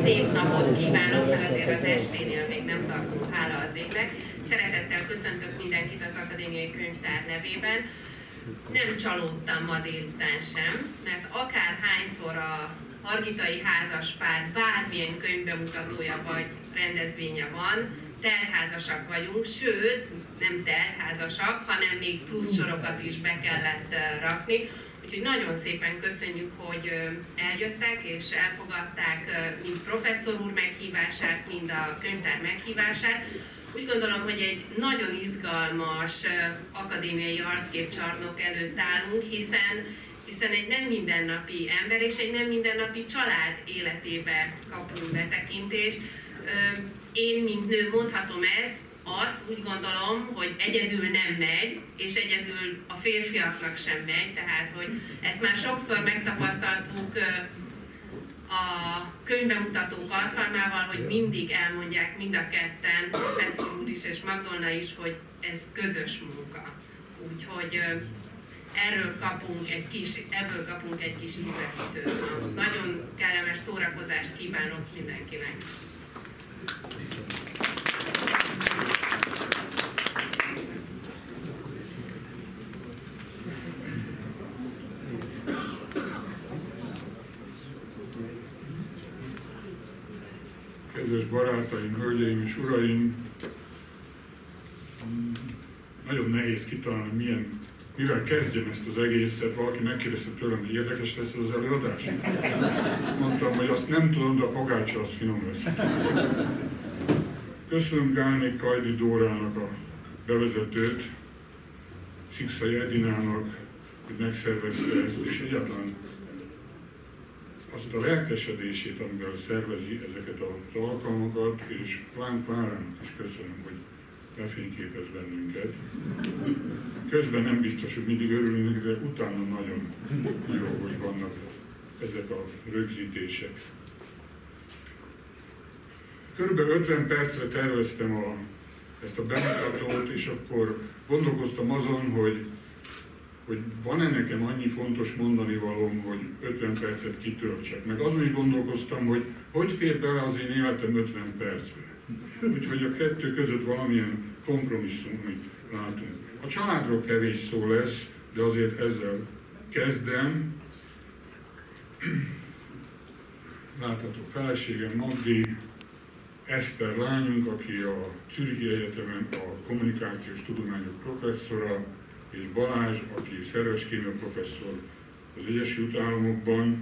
szép napot kívánok, mert azért az esténél még nem tartunk, hála az égnek. Szeretettel köszöntök mindenkit az Akadémiai Könyvtár nevében. Nem csalódtam ma délután sem, mert akárhányszor a Hargitai házaspár bármilyen könyvbemutatója vagy rendezvénye van, teltházasak vagyunk, sőt, nem teltházasak, hanem még plusz sorokat is be kellett rakni. Úgyhogy nagyon szépen köszönjük, hogy eljöttek és elfogadták mind professzor úr meghívását, mind a könyvtár meghívását. Úgy gondolom, hogy egy nagyon izgalmas akadémiai arcképcsarnok előtt állunk, hiszen egy nem mindennapi ember és egy nem mindennapi család életébe kapunk betekintést. Én, mint nő mondhatom azt úgy gondolom, hogy egyedül nem megy, és egyedül a férfiaknak sem megy, tehát hogy ezt már sokszor megtapasztaltuk a könyvbemutatók alkalmával, hogy mindig elmondják mind a ketten, professzor úr is és Magdolna is, hogy ez közös munka. Úgyhogy ebből kapunk egy kis ízelítőt. Nagyon kellemes szórakozást kívánok mindenkinek! Kedves barátaim, hölgyeim és uraim! Nagyon nehéz kitalálni, mivel kezdjem ezt az egészet. Valaki megkérdezte tőlem, hogy érdekes lesz az előadás. Mondtam, hogy azt nem tudom, de a pogácsa az finom lesz. Köszönöm Gálnék Kajdi Dórának a bevezetőt, Szikszai Edinának, hogy megszervezte ezt, és egyáltalán azt a lelkesedését, amivel szervezi ezeket az alkalmakat, és Láng Klárának is köszönöm, hogy befényképez bennünket. Közben nem biztos, hogy mindig örülünk, de utána nagyon jó, hogy vannak ezek a rögzítések. Körülbelül 50 percre terveztem ezt a bemutatót, és akkor gondolkoztam azon, hogy van-e nekem annyi fontos mondani valóm, hogy 50 percet kitöltsek. Meg azon is gondolkoztam, hogy fér bele az én életem 50 percbe. Úgyhogy a kettő között valamilyen kompromisszum, amit látunk. A családról kevés szó lesz, de azért ezzel kezdem. Látható feleségem Magdi, Eszter lányunk, aki a Zürichi Egyetemen a kommunikációs tudományok professzora, és Balázs, aki szerves kémia professzor az Egyesült Államokban.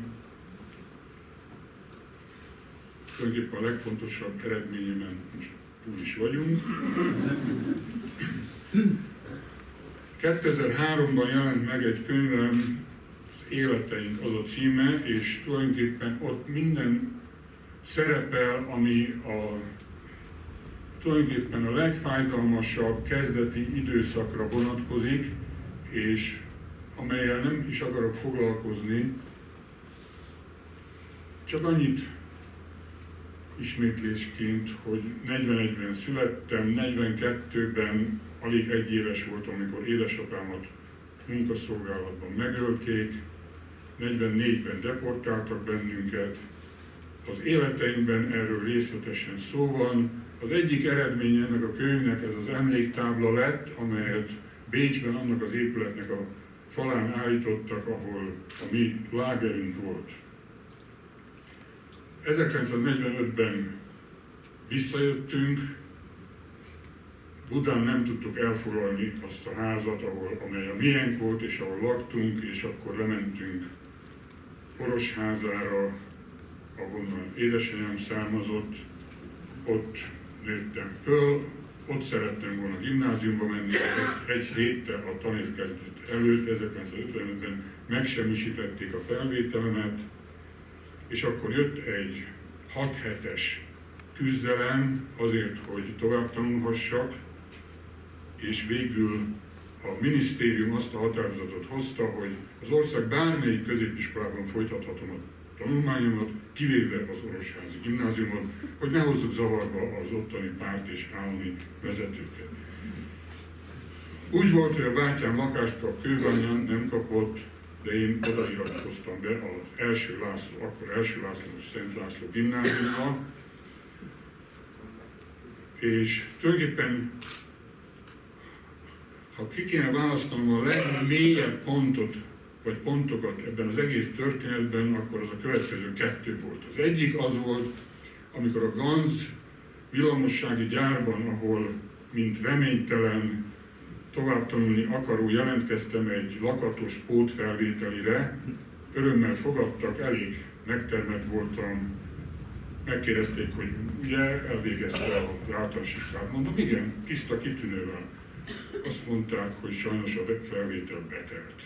Tulajdonképpen a legfontosabb eredményemen most túl is vagyunk. 2003-ban jelent meg egy könyvem, az Életeink az a címe, és tulajdonképpen ott minden szerepel, ami tulajdonképpen a legfájdalmasabb kezdeti időszakra vonatkozik, és amellyel nem is akarok foglalkozni, csak annyit ismétlésként, hogy 41-ben születtem, 42-ben alig egy éves voltam, amikor édesapámat munkaszolgálatban megölték, 44-ben deportáltak bennünket. Az életeinkben erről részletesen szó van. Az egyik eredménye ennek a könyvnek ez az emléktábla lett, amelyet Bécsben annak az épületnek a falán állítottak, ahol a mi lágerünk volt. 1945-ben visszajöttünk, Budán nem tudtuk elfoglalni azt a házat, amely a miénk volt, és ahol laktunk, és akkor lementünk Orosházára, ahonnan édesanyám származott, ott nőttem föl, ott szerettem volna gimnáziumba menni, egy héttel a tanévkezdet előtt, 1955-ben megsemmisítették a felvételemet, és akkor jött egy 6 hetes küzdelem azért, hogy tovább tanulhassak, és végül a minisztérium azt a határozatot hozta, hogy az ország bármelyik középiskolában folytathatom a tanulmányomat, kivéve az Orosházi gimnáziumot, hogy ne hozzuk zavarba az ottani párt és állami vezetőket. Úgy volt, hogy a bátyám lakást kap Kőbányán, nem kapott, de én odairatkoztam be az első László, akkor első Lászlós Szent László gimnáziumban, és tulajdonképpen, ha ki kéne választanom a legmélyebb pontot, vagy pontokat ebben az egész történetben, akkor az a következő kettő volt. Az egyik az volt, amikor a Ganz villamossági gyárban, ahol mint reménytelen tovább tanulni akaró jelentkeztem egy lakatos pótfelvételire, örömmel fogadtak, elég megtermett voltam, megkérdezték, hogy ugye elvégezte az általános iskolát. Mondom, igen, tiszta kitűnővel. Azt mondták, hogy sajnos a felvétel betelt.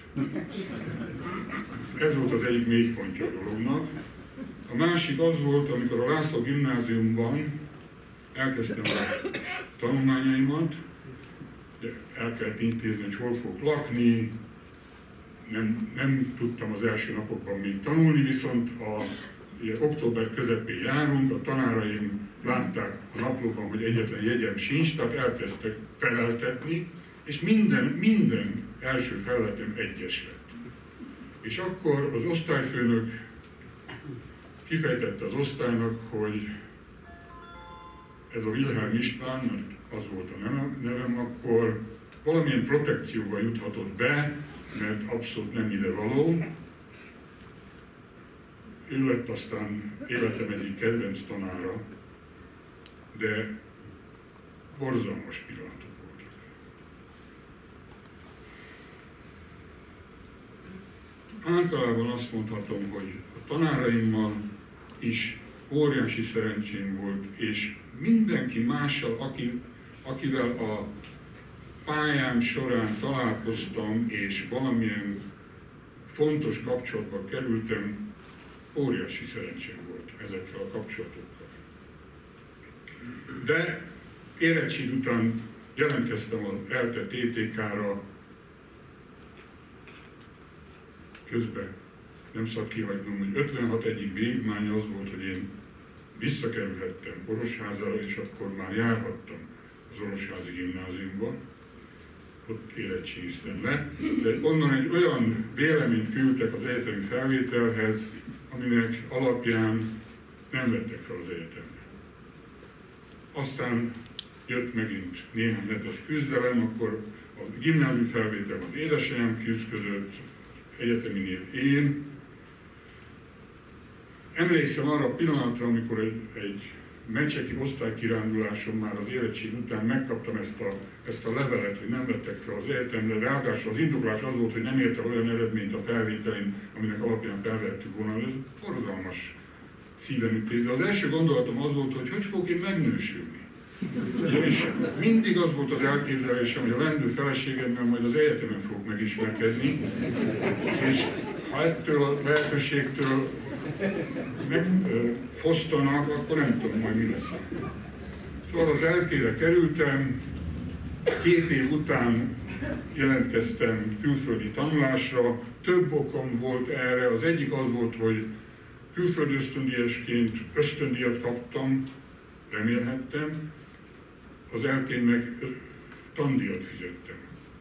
Ez volt az egyik mélypontja a dolognak. A másik az volt, amikor a László gimnáziumban elkezdtem a tanulmányaimat, el kellett intézni, hogy hol fogok lakni, nem tudtam az első napokban még tanulni, viszont ugye, október közepén járunk, a tanáraim látták a naplóban, hogy egyetlen jegyem sincs, tehát elkezdtek feleltetni, és minden első feleletem egyes lett. És akkor az osztályfőnök kifejtette az osztálynak, hogy ez a Wilhelm István, mert az volt a nevem, akkor valamilyen protekcióval juthatott be, mert abszolút nem ide való. Ő lett aztán életem egyik kedvenc tanára, de borzalmas pillanatok voltak. Általában azt mondhatom, hogy a tanáraimmal is óriási szerencsém volt, és mindenki mással, akivel a pályám során találkoztam, és valamilyen fontos kapcsolatba kerültem, óriási szerencsém volt ezekkel a kapcsolatokkal. De érettség után jelentkeztem az ELTE TTK-ra, közben nem szabad kihagynom, hogy 56 egyik vívmánya az volt, hogy én visszakerülhettem Orosházára, és akkor már járhattam az Orosházi gimnáziumba, ott érettségiztem le, de onnan egy olyan véleményt küldtek az egyetemi felvételhez, aminek alapján nem vettek fel az egyetemre. Aztán jött megint néhány hetes küzdelem, akkor a gimnázium felvétel az édesanyám küzdött, egyeteminél én. Emlékszem arra a pillanatra, amikor egy mecseki osztálykiránduláson már az érettség után megkaptam ezt a levelet, hogy nem vettek fel az egyetemre, ráadásul az indoklás az volt, hogy nem ért el olyan eredményt a felvételén, aminek alapján felvettük volna, ez borzalmas szívenütés. De az első gondolatom az volt, hogy fogok én megnősülni. És mindig az volt az elképzelésem, hogy a lendő feleségemmel majd az egyetemen fogok megismerkedni, és ha ettől a lehetőségtől megfosztanak, akkor nem tudom majd mi lesz. Szóval az ELTE-re kerültem, 2 év után jelentkeztem külföldi tanulásra, több okom volt erre, az egyik az volt, hogy külföldi ösztöndíjasként ösztöndíjat kaptam, remélhettem, az ELTE-n meg tandíjat fizettem.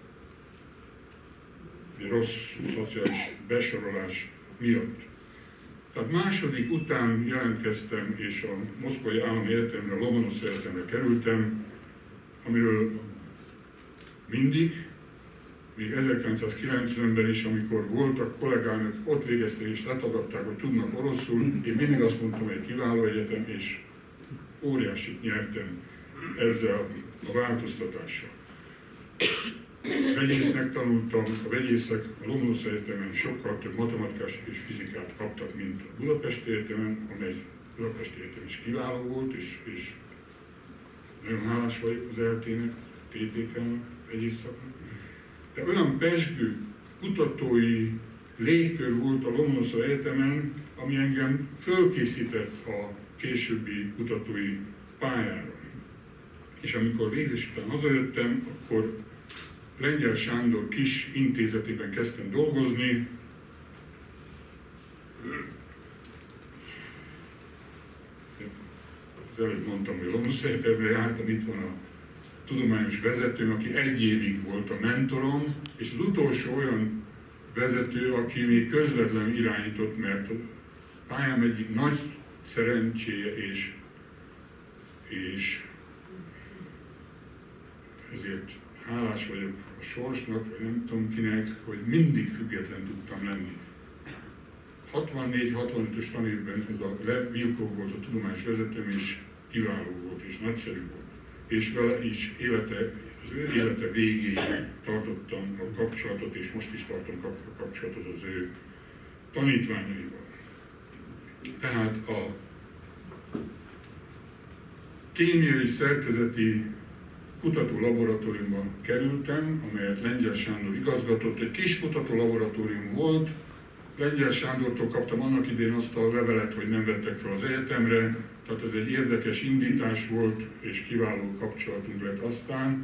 Egy rossz szociális besorolás miatt. Tehát második után jelentkeztem, és a Moszkvai Állami Egyetemre, a Lomonosz Egyetemre kerültem, amiről mindig, még 1990-ben is, amikor voltak kollégának, ott végezték és letagadták, hogy tudnak oroszul, én mindig azt mondtam, hogy egy kiváló egyetem, és óriásit nyertem ezzel a változtatással. Vegyésznek tanultam, a vegyészek a Lomonosz Egyetemen sokkal több matematikát és fizikát kaptak, mint a Budapesti Egyetemen, amely Budapesti Egyetem is kiváló volt, és nagyon hálás vagyok az ELTE-nek, TTK-nek, vegyészaknak. De olyan pezsgő kutatói légkör volt a Lomonosz Egyetemen, ami engem fölkészített a későbbi kutatói pályára. És amikor végzés után hazajöttem, akkor Lengyel Sándor kis intézetében kezdtem dolgozni. Az előbb mondtam, hogy Lomonosz Egyetemre jártam, itt van a tudományos vezetőm, aki 1 évig volt a mentorom, és az utolsó olyan vezető, aki még közvetlenül irányított, mert a pályám egyik nagy szerencséje, és ezért hálás vagyok a sorsnak, vagy nem tudom kinek, hogy mindig független tudtam lenni. 64-65-ös tanévben ez a Lev Vilkov volt a tudományos vezetőm, és kiváló volt, és nagyszerű volt. És vele is az ő élete végéig tartottam a kapcsolatot, és most is tartom a kapcsolatot az ő tanítványaival. Tehát a kémiai szerkezeti kutató-laboratóriumba kerültem, amelyet Lengyel Sándor igazgatott. Egy kis kutató-laboratórium volt. Lengyel Sándortól kaptam annak idején azt a levelet, hogy nem vettek fel az egyetemre, tehát ez egy érdekes indítás volt, és kiváló kapcsolatunk lett aztán.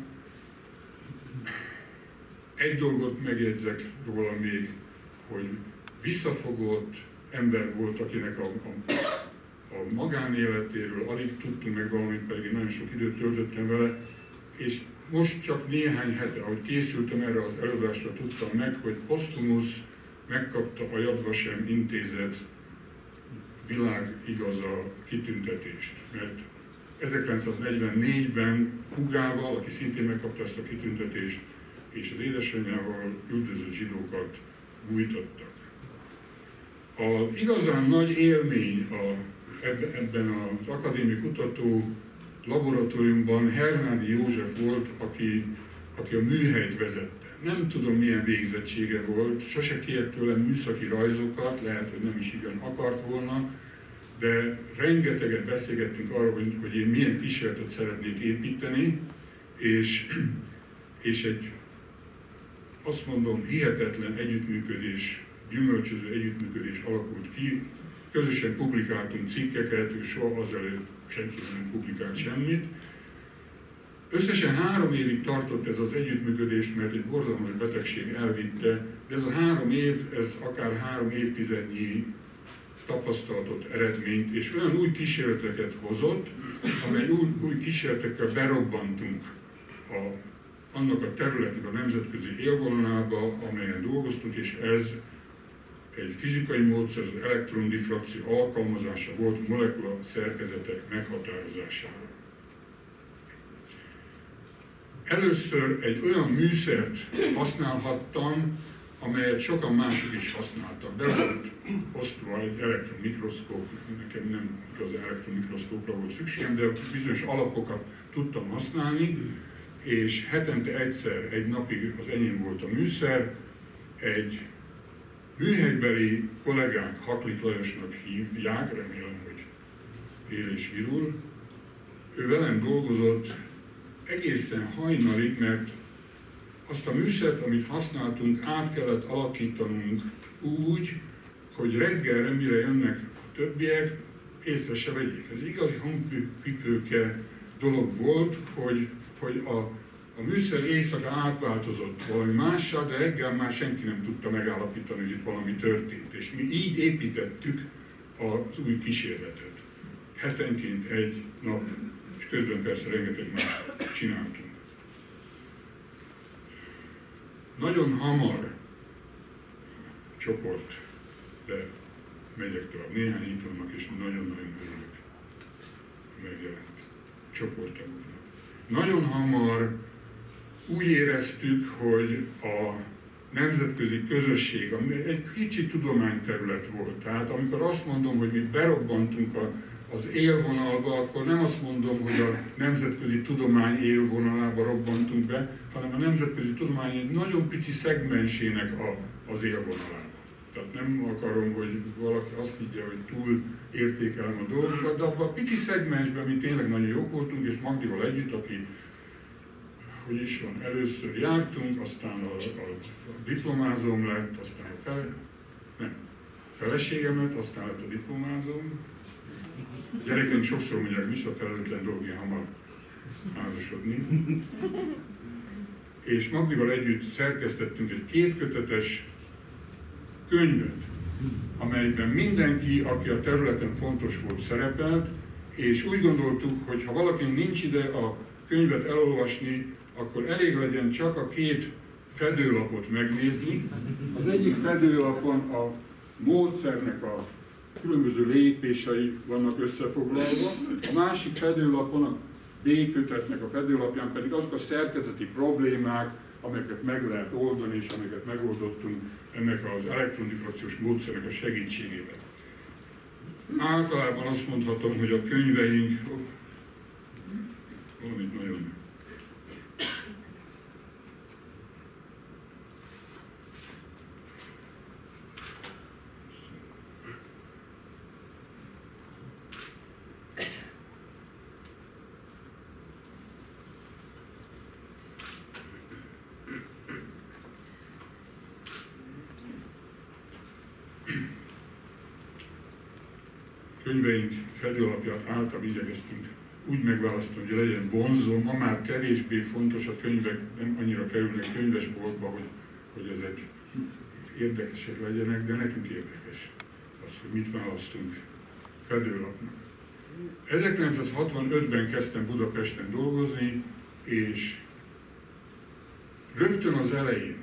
Egy dolgot megjegyzek róla még, hogy visszafogott ember volt, akinek a magánéletéről alig tudtunk meg valamit, pedig nagyon sok időt töltöttem vele, és most csak néhány hete, ahogy készültem erre az előadásra, tudtam meg, hogy posztumusz megkapta a Yad Vashem intézet világigaza kitüntetést, mert 1944-ben húgával, aki szintén megkapta ezt a kitüntetést, és az édesanyjával üldözött zsidókat bújtottak. Az igazán nagy élmény ebben az akadémiai kutató laboratóriumban Hernádi József volt, aki a műhelyt vezette. Nem tudom, milyen végzettsége volt, sose kért tőlem műszaki rajzokat, lehet, hogy nem is igen akart volna, de rengeteget beszélgettünk arról, hogy én milyen kísérletet szeretnék építeni, és egy, azt mondom, hihetetlen együttműködés, gyümölcsöző együttműködés alakult ki. Közösen publikáltunk cikkeket, ő soha azelőtt senki nem publikált semmit. Összesen 3 évig tartott ez az együttműködés, mert egy borzalmas betegség elvitte, de ez a 3 év, ez akár 3 évtizednyi tapasztalatot, eredményt, és olyan új kísérleteket hozott, amely új kísérletekkel berobbantunk annak a területnek a nemzetközi élvonalába, amelyen dolgoztunk, és ez egy fizikai módszer, az elektrondifrakció alkalmazása volt molekula szerkezetek meghatározására. Először egy olyan műszert használhattam, amelyet sokan mások is használtak. Be volt osztva egy elektronmikroszkóp, nekem nem igaz elektronmikroszkópra volt szükségem, de bizonyos alapokat tudtam használni, és hetente egyszer, egy napig az enyém volt a műszer, egy műhelybeli kollégák, Haklik Lajosnak hívják, remélem, hogy él és virul. Ő velem dolgozott egészen hajnalig, mert azt a műszert, amit használtunk, át kellett alakítanunk úgy, hogy reggelre, mire jönnek a többiek, észre se vegyék. Ez igazi hangpipőke dolog volt, hogy a műszer éjszaka átváltozott valami mással, de reggel már senki nem tudta megállapítani, hogy itt valami történt. És mi így építettük az új kísérletet. Hetenként egy nap, és közben persze rengeteg más csináltunk. Nagyon hamar csoport, de megyek tovább. Néhány itt vannak, és nagyon-nagyon örülök megjelent csoporttagoknak. Nagyon hamar úgy éreztük, hogy a nemzetközi közösség, ami egy kicsi tudományterület volt. Tehát amikor azt mondom, hogy mi berobbantunk az élvonalba, akkor nem azt mondom, hogy a nemzetközi tudomány élvonalába robbantunk be, hanem a nemzetközi tudomány egy nagyon pici szegmensének az élvonalába. Tehát nem akarom, hogy valaki azt higgye, hogy túl értékelem a dolgokat, de abban a pici szegmensben mi tényleg nagyon jók voltunk, és Magdival együtt, aki, hogy is van, először jártunk, aztán a diplomázóm lett, aztán feleségem lett, aztán lett a diplomázóm. A gyerekeink sokszor mondják, mi a felelőtlen dolog ilyen hamar házasodni. És Magdival együtt szerkesztettünk egy 2 kötetes könyvet, amelyben mindenki, aki a területen fontos volt, szerepelt, és úgy gondoltuk, hogy ha valakinek nincs ide a könyvet elolvasni, akkor elég legyen csak a 2 fedőlapot megnézni. Az egyik fedőlapon a módszernek a különböző lépései vannak összefoglalva, a másik fedőlapon, a B kötetnek a fedőlapján pedig azok a szerkezeti problémák, amelyeket meg lehet oldani, és amelyeket megoldottunk ennek az elektrondifrakciós módszernek a segítségével. Általában azt mondhatom, hogy a könyveink, valamit nagyon könyveink fedőlapját által igyekeztünk úgy megválasztani, hogy legyen vonzó, ma már kevésbé fontos, a könyvek nem annyira kerülnek könyvesboltba, hogy ezek érdekesek legyenek, de nekünk érdekes az, hogy mit választunk fedőlapnak. 1965-ben kezdtem Budapesten dolgozni, és rögtön az elején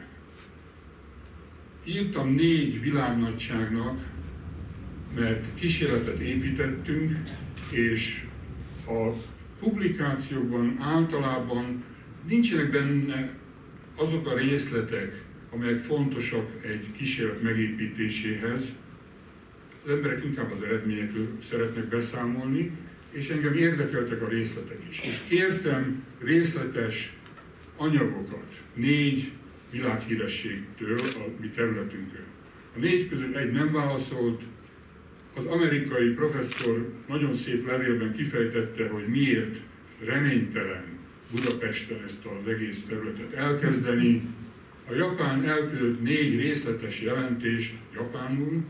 írtam 4 világnagyságnak, mert kísérletet építettünk, és a publikációkban általában nincsenek benne azok a részletek, amelyek fontosak egy kísérlet megépítéséhez. Az emberek inkább az eredményekről szeretnek beszámolni, és engem érdekeltek a részletek is. És kértem részletes anyagokat 4 világhírességtől a mi területünkön. A 4 közül egy nem válaszolt. Az amerikai professzor nagyon szép levélben kifejtette, hogy miért reménytelen Budapesten ezt az egész területet elkezdeni. A japán elküldött 4 részletes jelentést japánul,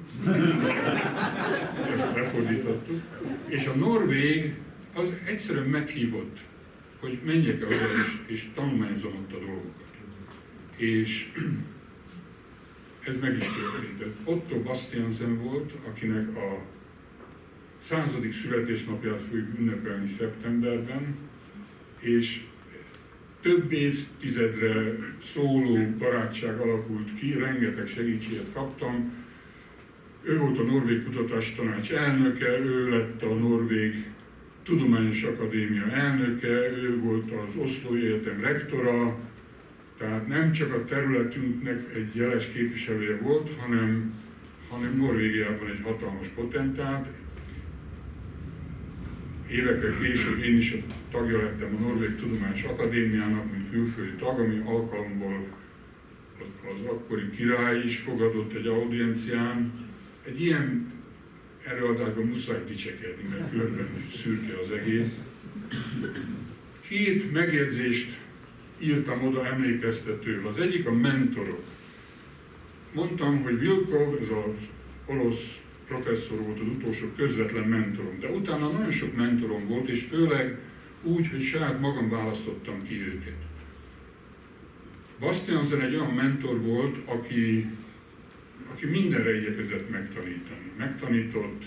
ezt lefordítottuk, és a norvég az egyszerűen meghívott, hogy menjek el oda és tanulmányozom ott a dolgokat. És ez meg is történt. Otto Bastiansen volt, akinek a 100. születésnapját fogjuk ünnepelni szeptemberben, és több évtizedre szóló barátság alakult ki, rengeteg segítséget kaptam. Ő volt a Norvég Kutatástanács elnöke, ő lett a Norvég Tudományos Akadémia elnöke, ő volt az Oszlói Egyetem rektora, tehát nem csak a területünknek egy jeles képviselője volt, hanem Norvégiában egy hatalmas potentát. Évekkel később én is tagja lettem a Norvég Tudományos Akadémiának, mint külföldi tag, ami alkalomból az akkori király is fogadott egy audiencián. Egy ilyen előadásban muszáj dicsekedni, mert különben szürke az egész. 2 megjegyzést írtam oda emlékeztetőről. Az egyik a mentorok. Mondtam, hogy Vilkov, ez az orosz professzor volt az utolsó közvetlen mentorom, de utána nagyon sok mentorom volt, és főleg úgy, hogy saját magam választottam ki őket. Bastiansen egy olyan mentor volt, aki mindenre igyekezett megtanítani. Megtanított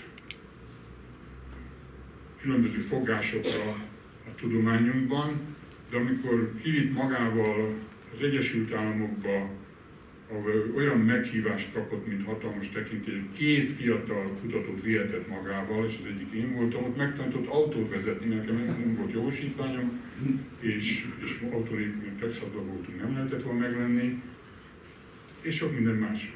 különböző fogásokra a tudományunkban, de amikor kivitt magával az Egyesült Államokba, ahol olyan meghívást kapott, mint hatalmas tekintély, 2 fiatal kutatót vihetett magával, és az egyik én voltam, ott megtanított autót vezetni, nekem nem volt jogosítványom, és autó nélkül Texasban voltunk, nem lehetett volna meglenni, és sok minden más.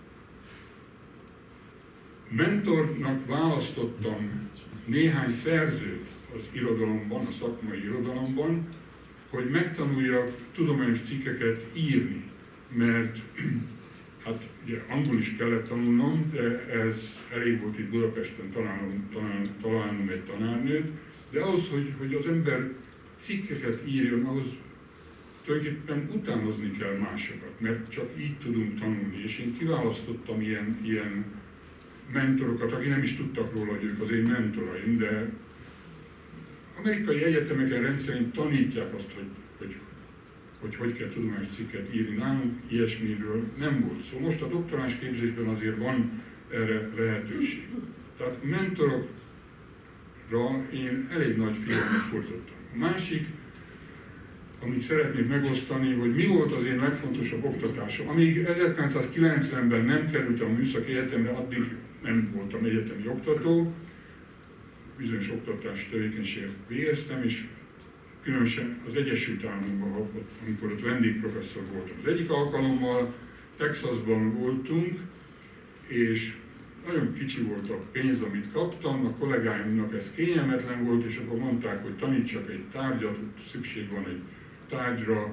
Mentornak választottam néhány szerzőt az irodalomban, a szakmai irodalomban, hogy megtanuljak tudományos cikkeket írni, mert hát ugye angol is kellett tanulnom, de ez elég volt itt Budapesten találnom egy tanárnőt, de ahhoz, hogy az ember cikkeket írjon, ahhoz tulajdonképpen utánozni kell másokat, mert csak így tudunk tanulni, és én kiválasztottam ilyen mentorokat, akik nem is tudtak róla, hogy ők az én mentoraim, de amerikai egyetemeken rendszerint tanítják azt, hogy kell tudományos cikket írni. Nálunk ilyesmiről nem volt szó. Most a doktoráns képzésben azért van erre lehetőség. Tehát mentorokra én elég nagy figyelmet fordítottam. A másik, amit szeretnék megosztani, hogy mi volt az én legfontosabb oktatásom. Amíg 1990-ben nem kerültem a Műszaki Egyetemre, addig nem voltam egyetemi oktató, bizonyos oktatási tevékenységet végeztem, és különösen az Egyesült Államokban, amikor ott vendégprofesszor voltam. Az egyik alkalommal Texasban voltunk, és nagyon kicsi volt a pénz, amit kaptam, a kollégáimnak ez kényelmetlen volt, és akkor mondták, hogy tanítsak egy tárgyat, szükség van egy tárgyra.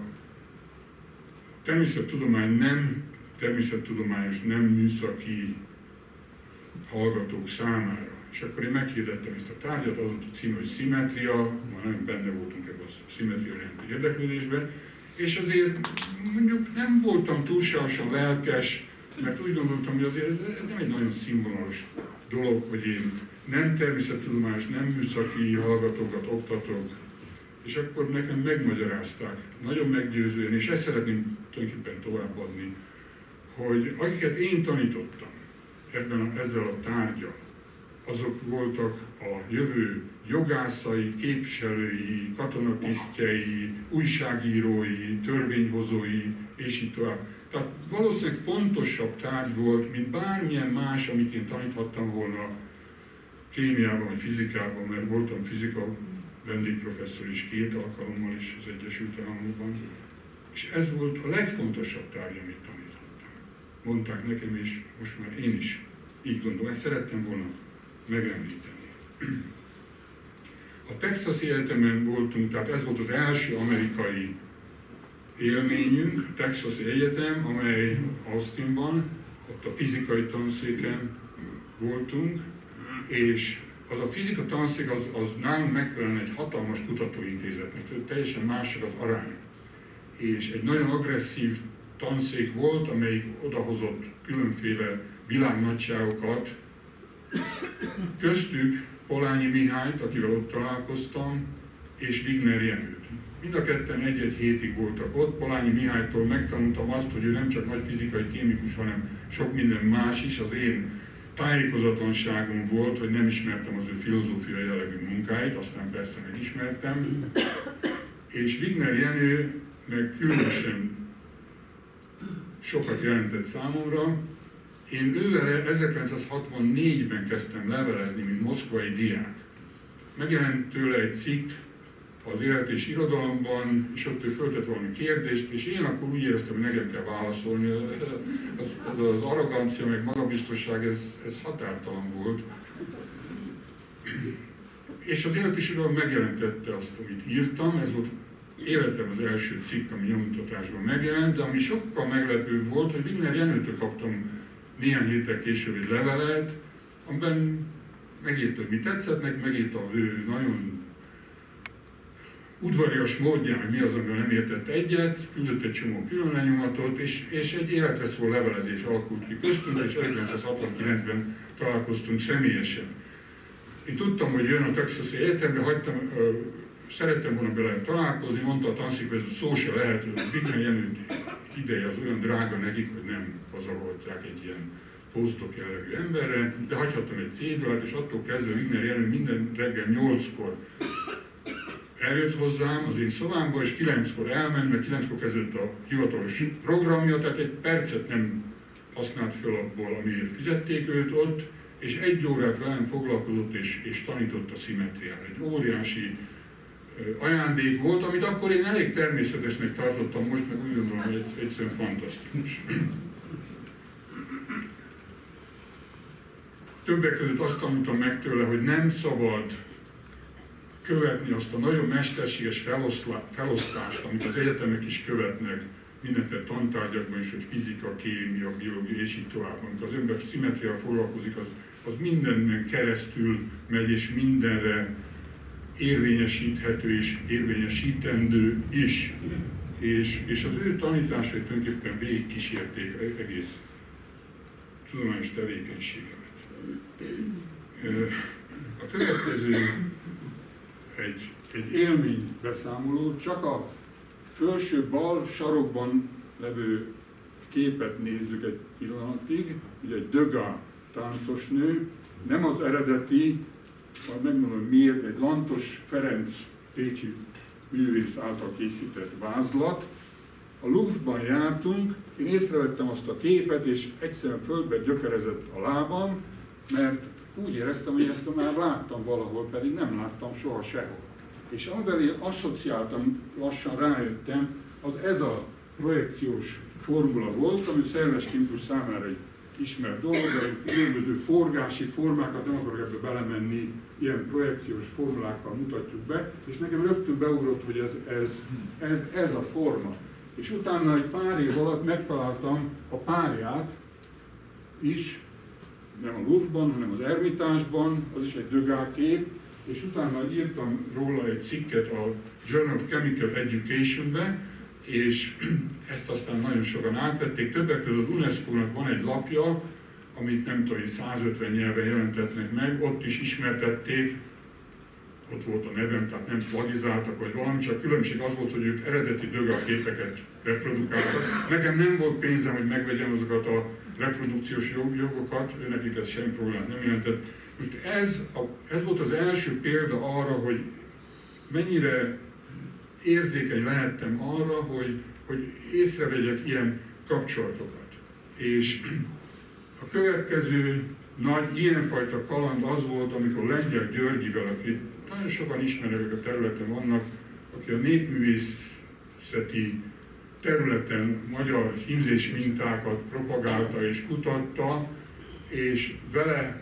Természettudományos, nem műszaki hallgatók számára. És akkor én meghirdettem ezt a tárgyat, az volt a cím, hogy szimmetria, már nagyon benne voltunk ebben a szimmetria érdeklődésben, és azért mondjuk nem voltam túlságosan lelkes, mert úgy gondoltam, hogy azért ez nem egy nagyon színvonalos dolog, hogy én nem természettudományos, nem műszaki hallgatókat oktatok, és akkor nekem megmagyarázták, nagyon meggyőzően, és ezt szeretném tulajdonképpen továbbadni, hogy akiket én tanítottam ezzel a tárgyal, azok voltak a jövő jogászai, képviselői, katonatisztjei, újságírói, törvényhozói, és így tovább. Tehát valószínűleg fontosabb tárgy volt, mint bármilyen más, amit én taníthattam volna kémiában vagy fizikában, mert voltam fizika vendégprofesszor is 2 alkalommal is az Egyesült Államokban. És ez volt a legfontosabb tárgy, amit taníthattam. Mondták nekem, és most már én is így gondolom, ezt szerettem volna megemlíteni. A Texasi Egyetemen voltunk, tehát ez volt az első amerikai élményünk, Texasi Egyetem, amely Austinban, ott a fizikai tanszéken voltunk, és az a fizika tanszék az nálunk megfelelően egy hatalmas kutatóintézetnek, teljesen mások az arány. És egy nagyon agresszív tanszék volt, amelyik odahozott különféle világnagyságokat, köztük Polányi Mihályt, akivel ott találkoztam, és Wigner Jenőt. Mind a ketten 1-1 hétig voltak ott. Polányi Mihálytól megtanultam azt, hogy ő nem csak nagy fizikai kémikus, hanem sok minden más is. Az én tájékozatlanságom volt, hogy nem ismertem az ő filozófiai jellegű munkáit, aztán persze megismertem. És Wigner Jenő meg különösen sokat jelentett számomra. Én ővele 1964-ben kezdtem levelezni, mint moszkvai diák. Megjelent tőle egy cikk az Élet és Irodalomban, és ott ő föltett valami kérdést, és én akkor úgy éreztem, hogy nekem kell válaszolni. Az arrogancia, meg magabiztosság, ez határtalan volt. És az Élet és Irodalom megjelentette azt, amit írtam, ez volt életem az első cikk, ami nyomtatásban megjelent, de ami sokkal meglepőbb volt, hogy Wigner Jenőtől kaptam néhány héttel később egy levelet, amiben megírta, hogy mi tetszett neki, megírta ő nagyon udvarias módján, hogy mi az, amivel nem értett egyet, küldött egy csomó külön lenyomatot, és egy életre szóló levelezés alakult ki köztünk, és 1969-ben találkoztunk személyesen. Én tudtam, hogy jön a Texasi Egyetembe, szerettem volna vele találkozni, mondta a tanszékvezető, szó se lehet, hogy Wigner Jenő ideje az olyan drága nekik, hogy nem pazarolták egy ilyen posztok jellegű emberre, de hagyhattam egy cédulát, és attól kezdve Wigner Jenő minden reggel 8-kor eljött hozzám az én szobámba, és 9-kor elment, mert 9-kor kezdődött a hivatalos programja, tehát egy percet nem használt föl abból, amiért fizették őt ott, és 1 órát velem foglalkozott és tanított a szimmetriára. Egy óriási ajándék volt, amit akkor én elég természetesnek tartottam, most meg úgy gondolom, hogy egyszerűen fantasztikus. Többek között azt tanultam meg tőle, hogy nem szabad követni azt a nagyon mesterséges felosztást, amit az egyetemek is követnek mindenféle tantárgyakban is, hogy fizika, kémia, biológia és így tovább. Amikor az ember szimmetriával foglalkozik, az mindennek keresztül megy, és mindenre érvényesíthető és érvényesítendő is. És az ő tanításai tulajdonképpen végigkísérték egész tudományos tevékenységemet. A következő egy élménybeszámoló, csak a felső bal sarokban levő képet nézzük egy pillanatig, ugye egy Degas táncosnő, nem az eredeti, majd megmondom miért, egy Lantos Ferenc pécsi művész által készített vázlat. A Louvre-ban jártunk, én észrevettem azt a képet, és egyszerűen földbe gyökerezett a lábam, mert úgy éreztem, hogy ezt már láttam valahol, pedig nem láttam soha sehol. És amivel én asszociáltam, lassan rájöttem, az ez a projekciós formula volt, ami szerves stimulus számára egy ismert dolog, de különböző forgási formákat, nem akarok ebbe belemenni, ilyen projekciós formulákkal mutatjuk be, és nekem rögtön beugrott, hogy ez a forma. És utána egy pár év alatt megtaláltam a párját is, nem a Louvre-ban, hanem az Ermitásban, az is egy Degas kép, és utána írtam róla egy cikket a Journal of Chemical Education-be, és ezt aztán nagyon sokan átvették. Többek között az UNESCO-nak van egy lapja, amit nem tudom, 150 nyelven jelentetnek meg, ott is ismertették, ott volt a nevem, tehát nem plagizáltak vagy valami, csak különbség az volt, hogy ők eredeti Degas képeket reprodukáltak. Nekem nem volt pénzem, hogy megvegyem azokat a reprodukciós jogokat, nekik ez semmi problémát nem jelentett. Most ez volt az első példa arra, hogy mennyire érzékeny lehettem arra, hogy észrevegyek ilyen kapcsolatokat. És a következő nagy ilyenfajta kaland az volt, amikor Lengyel Györgyivel, aki nagyon sokan ismernek a területen vannak, aki a népművészeti területen magyar hímzés mintákat propagálta és kutatta, és vele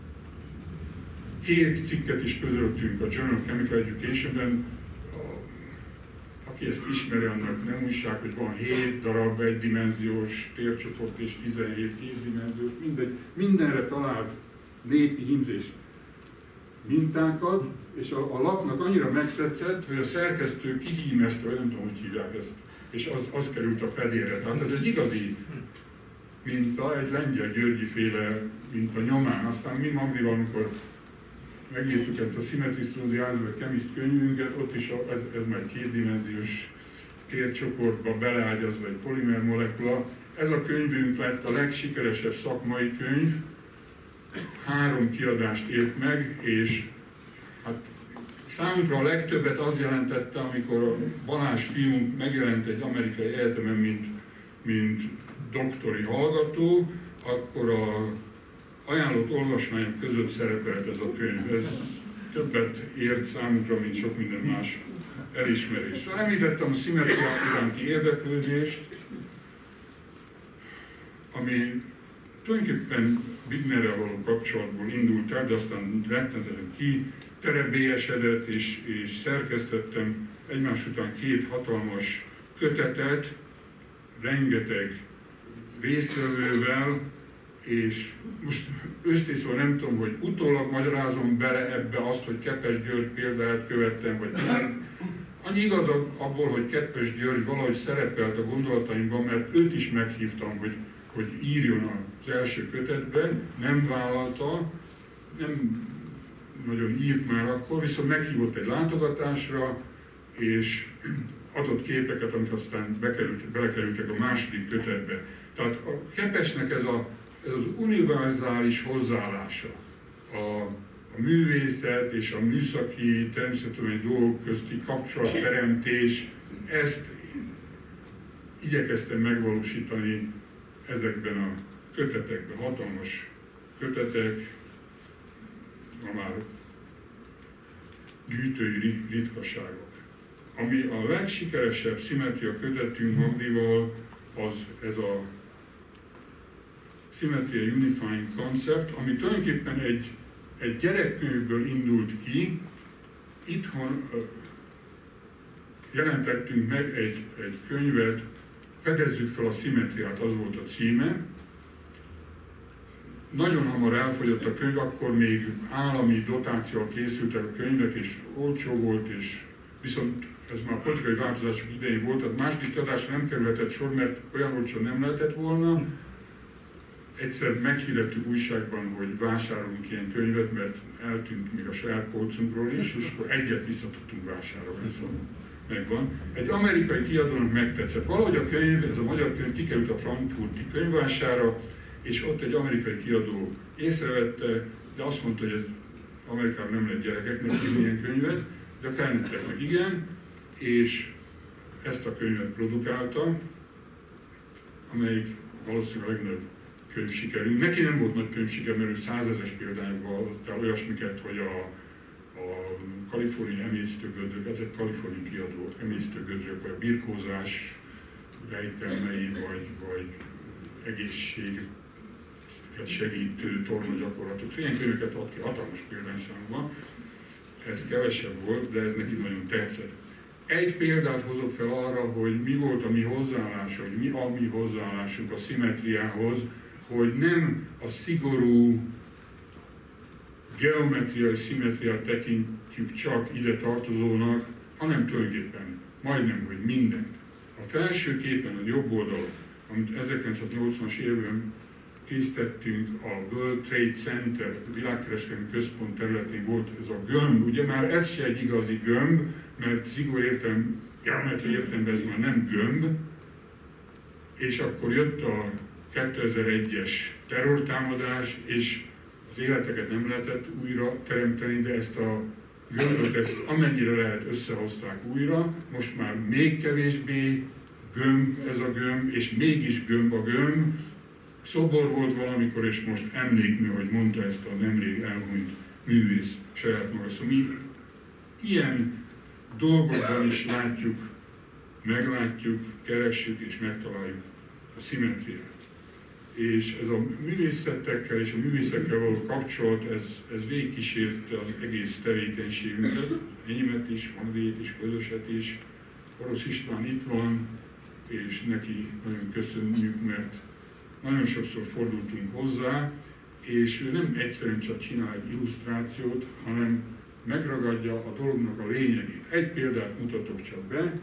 2 cikket is közöltünk a Journal of Chemical Education-ben. Aki ezt ismeri, annak nem újság, hogy van 7 darab egydimenziós tércsoport és 17 kétdimenziós, mindegy, mindenre talált népi hímzés mintákat, és a lapnak annyira megtetszett, hogy a szerkesztő kihímezte, vagy nem tudom, hogy hívják ezt, és az került a fedélre. Tehát ez egy igazi minta, egy Lengyel Györgyi féle minta nyomán. Aztán mi Magdival, amikor megírtuk ezt a Symmetry through the Eyes of a Chemist könyvünket, ott is ez már egy 2-dimenziós tércsoportba beleágyazva egy polimer molekula. Ez a könyvünk lett a legsikeresebb szakmai könyv, 3 kiadást ért meg, és hát számunkra a legtöbbet az jelentette, amikor a Balázs fiunk megjelent egy amerikai egyetemen, mint doktori hallgató, akkor a ajánlott olvasmányok között szerepelt ez a könyv. Ez többet ért számunkra, mint sok minden más elismerés. Említettem a szimmetria iránti érdeklődést, ami tulajdonképpen Wignerrel való kapcsolatból indult el, de aztán rettenetesen kiterebélyesedett, és szerkesztettem egymás után 2 hatalmas kötetet, rengeteg résztvevővel, és most őszintén nem tudom, hogy utólag magyarázom bele ebbe azt, hogy Kepes György példáját követtem, vagy nem. Annyi igaz abból, hogy Kepes György valahogy szerepelt a gondolataimban, mert őt is meghívtam, hogy írjon az első kötetbe, nem vállalta, nem nagyon írt már akkor, viszont meghívott egy látogatásra, és adott képeket, amik aztán belekerültek a második kötetbe. Tehát a Kepesnek ez az univerzális hozzáállása, a művészet és a műszaki, természetesen dolgok közti kapcsolatteremtés, ezt igyekeztem megvalósítani ezekben a kötetekben, hatalmas kötetek, ma már gyűjtői ritkaságok. Ami a legsikeresebb szimmetria kötetünk Magdival, az ez a Symmetry Unifying Concept, ami tulajdonképpen egy gyerekkönyvből indult ki. Itthon jelentettünk meg egy könyvet, Fedezzük fel a szimmetriát, az volt a címe. Nagyon hamar elfogyott a könyv, akkor még állami dotációval készültek a könyvek, és olcsó volt, és viszont ez már a politikai változások idején volt, tehát második kiadásra nem kerülhetett sor, mert olyan olcsó nem lehetett volna. Egyszer meghirdettük újságban, hogy vásárolunk ilyen könyvet, mert eltűnt még a saját polcunkról is, és akkor egyet vissza tudtunk vásárolni, szóval megvan. Egy amerikai kiadónak megtetszett. Valahogy a könyv, ez a magyar könyv kikerült a frankfurti könyvvására, és ott egy amerikai kiadó észrevette, de azt mondta, hogy ez Amerikában nem lehet gyerekeknek írni ilyen könyvet, de felnőtteknek igen, és ezt a könyvet produkálta, amelyik valószínűleg a legnagyobb könyvsikerünk. Neki nem volt nagy könyvsiker, mert ő 100 000-es példányokban adott el olyasmiket, hogy a kaliforniai emésztőgödrök, ezek kaliforniai kiadó emésztőgödrök, vagy a birkózás rejtelmei, vagy egészséget segítő tornagyakorlatok. Ilyen könyveket ad ki hatalmas példányszámban. Ez kevesebb volt, de ez neki nagyon tetszett. Egy példát hozok fel arra, hogy mi volt a mi hozzáállás, hogy mi a mi hozzáállásunk a szimmetriához, hogy nem a szigorú geometriai szimmetriát tekintjük csak ide tartozónak, hanem tulajdonképpen majdnem, hogy mindent. A felső képen, a jobb oldalon, amit 1980-as évben készítettünk, a World Trade Center, világkereskedelmi központ területén volt ez a gömb. Ugye már ez se egy igazi gömb, mert szigorú geometriai értelemben ez már nem gömb, és akkor jött a 2001-es terrortámadás, és az életeket nem lehetett újra teremteni, de ezt a gömböt, ezt amennyire lehet összehozták újra, most már még kevésbé gömb ez a gömb, és mégis gömb a gömb. Szobor volt valamikor, és most emlékmű, hogy mondta ezt a nemrég elhunyt művész saját maga. Szóval mi ilyen dolgokban is látjuk, meglátjuk, keressük és megtaláljuk a szimmetriát. És ez a művészetekkel és a művészekkel való kapcsolat, ez végigkísérte az egész tevékenységünket, enyémet is, Andréjét is, közöset is. Orosz István itt van, és neki nagyon köszönjük, mert nagyon sokszor fordultunk hozzá, és ő nem egyszerűen csak csinál egy illusztrációt, hanem megragadja a dolognak a lényegét. Egy példát mutatok csak be.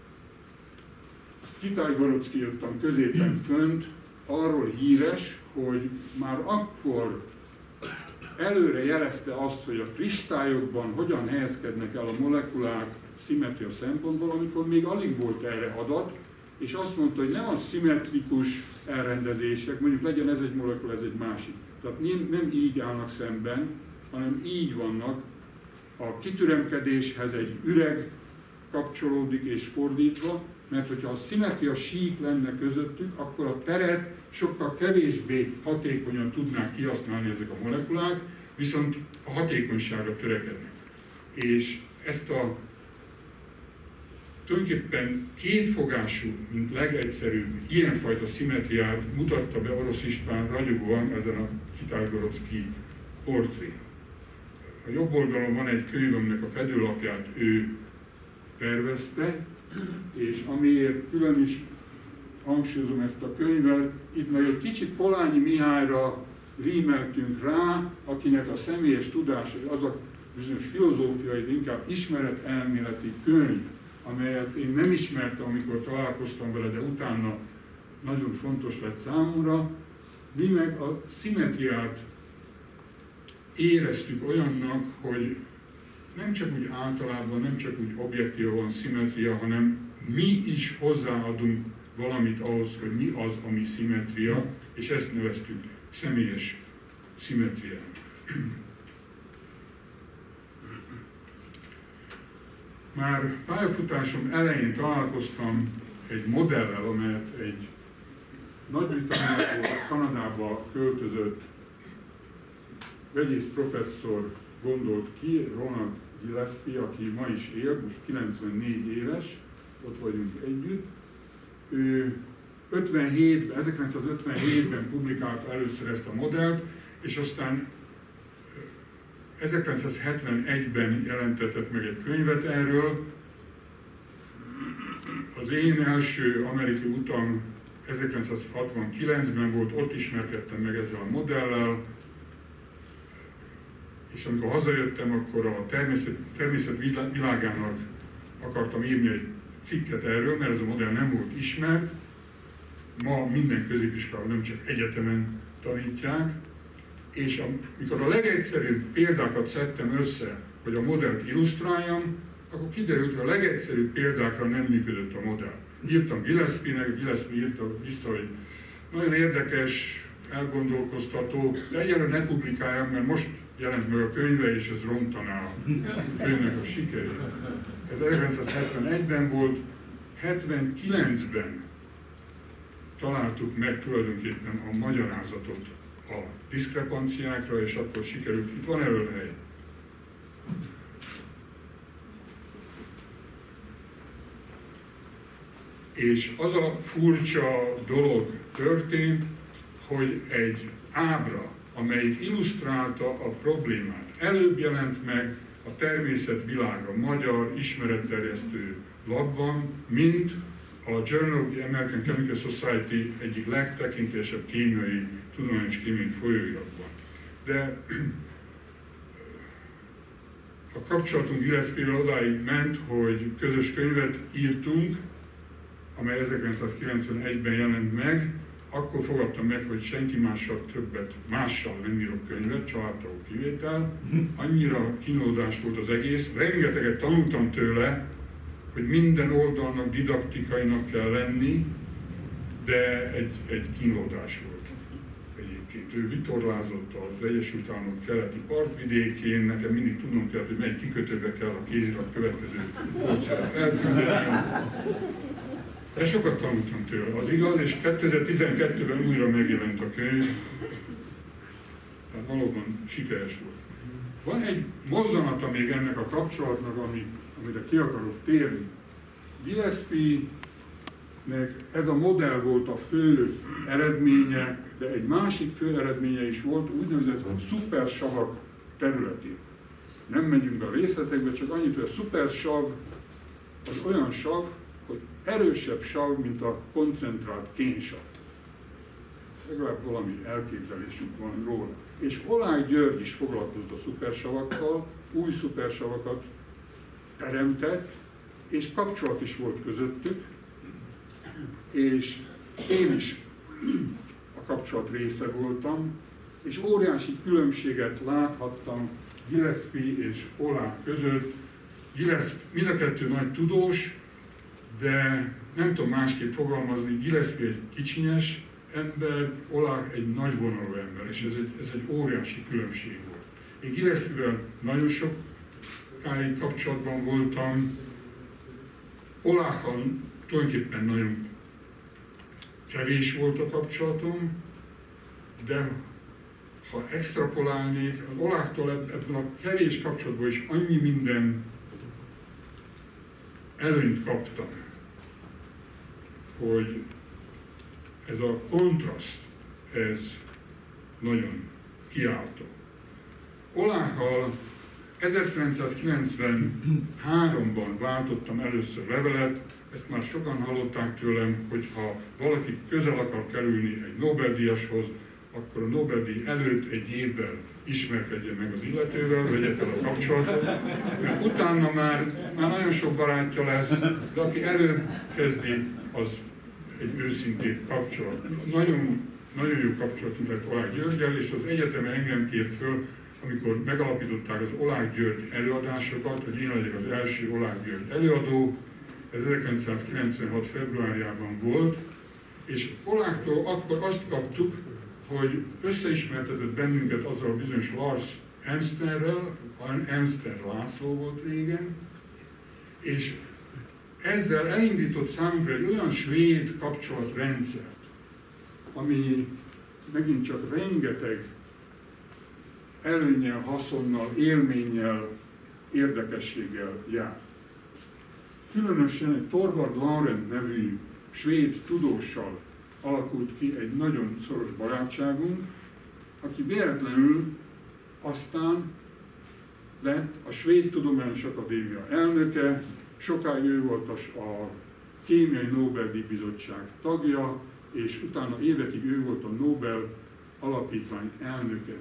Kitay-Gorocki ottan középen fönt, arról híres, hogy már akkor előre jelezte azt, hogy a kristályokban hogyan helyezkednek el a molekulák szimmetria szempontból, amikor még alig volt erre adat, és azt mondta, hogy nem a szimmetrikus elrendezések, mondjuk legyen ez egy molekula, ez egy másik. Tehát nem így állnak szemben, hanem így vannak. A kitüremkedéshez egy üreg kapcsolódik és fordítva, mert hogyha a szimmetria sík lenne közöttük, akkor a teret sokkal kevésbé hatékonyan tudnák kihasználni ezek a molekulák, viszont a hatékonyságra törekednek. És ezt a tulajdonképpen kétfogású, mint legegyszerűbb ilyenfajta szimmetriát mutatta be Orosz István ragyogóan ezen a Kitay-Gorocki portrén. A jobb oldalon van egy könyv, aminek a fedőlapját ő tervezte, és amiért külön is hangsúlyozom ezt a könyvet, itt meg egy kicsit Polányi Mihályra rímeltünk rá, akinek a személyes tudása, az a bizonyos filozófiai, inkább ismeretelméleti könyv, amelyet én nem ismertem, amikor találkoztam vele, de utána nagyon fontos lett számomra. Mi meg a szimmetriát éreztük olyannak, hogy nem csak úgy általában, nem csak úgy objektívan van szimmetria, hanem mi is hozzáadunk valamit ahhoz, hogy mi az, ami szimmetria, és ezt neveztük személyes szimmetriának. Már pályafutásom elején találkoztam egy modellel, amelyet egy Nagy-Britanniából Kanadába költözött vegyész professzor gondolt ki, Ronald Gillespie, aki ma is él, most 94 éves, ott vagyunk együtt. Ő 1957-ben publikálta először ezt a modellt, és aztán 1971-ben jelentetett meg egy könyvet erről. Az én első amerikai utam 1969-ben volt, ott ismerkedtem meg ezzel a modellel, és amikor hazajöttem, akkor a természet világának akartam írni egy cikket erről, mert ez a modell nem volt ismert. Ma minden középiskolában, nem csak egyetemen tanítják. És amikor a legegyszerűbb példákat szedtem össze, hogy a modellt illusztráljam, akkor kiderült, hogy a legegyszerűbb példákra nem működött a modell. Írtam Gillespie-nek, Gillespie írta vissza, hogy nagyon érdekes, elgondolkoztató, de egyelőre ne publikáljam, mert most jelent meg a könyve, és ez rontaná a könyvnek a sikerét. Ez 1971-ben volt, 79-ben találtuk meg tulajdonképpen a magyarázatot a diszkrepanciákra, és akkor sikerült, itt van előhely. És az a furcsa dolog történt, hogy egy ábra, amelyik illusztrálta a problémát, előbb jelent meg a Természetvilága magyar ismeretterjesztő lapban, mint a Journal of the American Chemical Society egyik legtekintésebb kémiai, tudományos kémiai folyóiratban. De a kapcsolatunk Gillespie-vel odáig ment, hogy közös könyvet írtunk, amely 1991-ben jelent meg. Akkor fogadtam meg, hogy senki mással nem írok könyvet, családtagok kivétel. Annyira kínlódás volt az egész, rengeteget tanultam tőle, hogy minden oldalnak didaktikainak kell lenni, de egy kínlódás volt egyébként. Ő vitorlázott az Egyesült Államok keleti partvidékén, nekem mindig tudnom kell, hogy melyik kikötőbe kell a kézirat következő porcát elküldeni. De sokat tanultam tőle, az igaz, és 2012-ben újra megjelent a könyv, tehát valóban sikeres volt. Van egy mozzanata még ennek a kapcsolatnak, amire ki akarok térni. Gillespie-nek ez a modell volt a fő eredménye, de egy másik fő eredménye is volt, úgynevezett szupersavak területén. Nem megyünk be a részletekbe, csak annyit, hogy a szupersav az olyan sav, hogy erősebb sav, mint a koncentrált kénsav. Legalább valami elképzelésünk van róla. És Oláh György is foglalkozott a szupersavakkal, új szupersavakat teremtett, és kapcsolat is volt közöttük, és én is a kapcsolat része voltam, és óriási különbséget láthattam Gillespie és Oláh között. Gillespie mind a kettő nagy tudós, de nem tudom másképp fogalmazni, Gillespie egy kicsinyes ember, Oláh egy nagyvonalú ember, és ez egy óriási különbség volt. Én Gillespie-vel nagyon sokáig kapcsolatban voltam, Oláhal tulajdonképpen nagyon kevés volt a kapcsolatom, de ha extrapolálnék, az Oláhtól ebben a kevés kapcsolatban is annyi minden előnyt kaptam, hogy ez a kontraszt, ez nagyon kiáltó. Oláhal 1993-ban váltottam először levelet, ezt már sokan hallották tőlem, hogy ha valaki közel akar kerülni egy Nobel-díjashoz, akkor a Nobel-díj előtt egy évvel ismerkedjen meg az illetővel, vegye fel a kapcsolatot. Utána már nagyon sok barátja lesz, de aki előbb kezdi, az egy őszintén kapcsolat. Nagyon jó kapcsolatunk lett Oláh Györggyel, és az egyetem engem kért föl, amikor megalapították az Oláh György előadásokat, hogy én legyek az első Oláh György előadó. Ez 1996. februárjában volt, és Oláhtól akkor azt kaptuk, hogy összeismertetett bennünket azzal a bizonyos Lars Ernsterrel, Ernster László volt régen, és ezzel elindított számunkra egy olyan svéd kapcsolatrendszert, ami megint csak rengeteg előnnyel, haszonnal, élménnyel, érdekességgel jár. Különösen egy Torvald Laurent nevű svéd tudóssal alakult ki egy nagyon szoros barátságunk, aki véletlenül aztán lett a Svéd Tudományos Akadémia elnöke, sokáig ő volt a Kémiai Nobel-díj Bizottság tagja, és utána évekig ő volt a Nobel Alapítvány elnöke.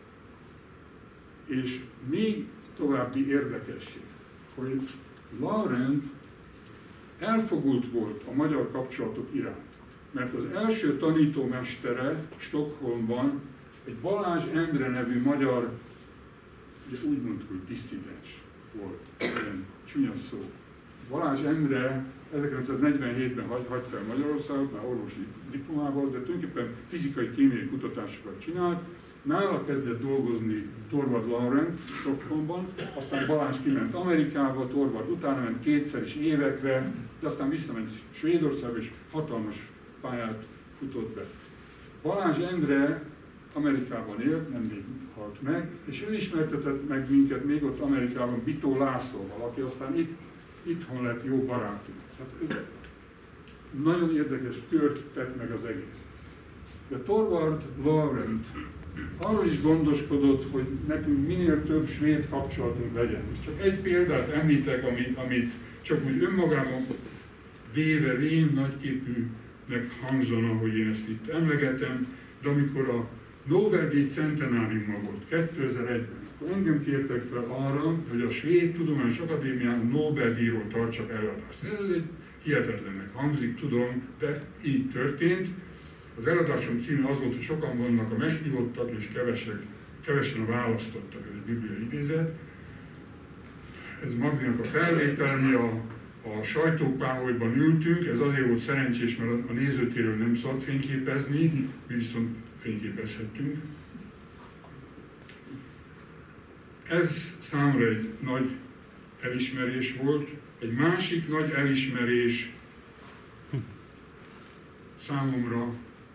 És még további érdekesség, hogy Laurent elfogult volt a magyar kapcsolatok iránt, mert az első tanítómestere Stockholmban egy Balázs Endre nevű magyar, ugye úgy mondtuk, hogy disszidens volt, ilyen csúnya szó. Balázs Endre 1947-ben hagyta el Magyarországot, már orvosi diplomával, de tulajdonképpen fizikai-kémiai kutatásokat csinált. Nála kezdett dolgozni Torvald Laurent Stockholmban, aztán Balázs kiment Amerikába, Torvald utána ment kétszer is évekre, de aztán visszament Svédországba, és hatalmas pályát futott be. Balázs Endre Amerikában élt, nem még halt meg, és ő ismertetett meg minket még ott Amerikában Bitó Lászlóval, aki aztán itthon lett jó barátunk. Tehát nagyon érdekes kört tett meg az egész. De Torvald Laurent arról is gondoskodott, hogy nekünk minél több svéd kapcsolatunk legyen. És csak egy példát említek, amit csak úgy önmagában véve rém nagyképűnek hangzana, hogy én ezt itt emlegetem, de amikor a Nobel-díj centenáriuma volt 2001-ben, akkor engem kértek fel arra, hogy a Svéd Tudományos Akadémián Nobel-díjról tartsak előadást. Ez egy hihetetlennek hangzik, tudom, de így történt. Az eladásom címe az volt, hogy sokan vannak a meghívottak, és kevesen a választottak, ez egy bibliai idézet. Ez Magdinak a felvétel, mi a sajtópáholyban ültünk, ez azért volt szerencsés, mert a nézőtéről nem szabad fényképezni, mi viszont fényképezhettünk. Ez számra egy nagy elismerés volt. Egy másik nagy elismerés számomra,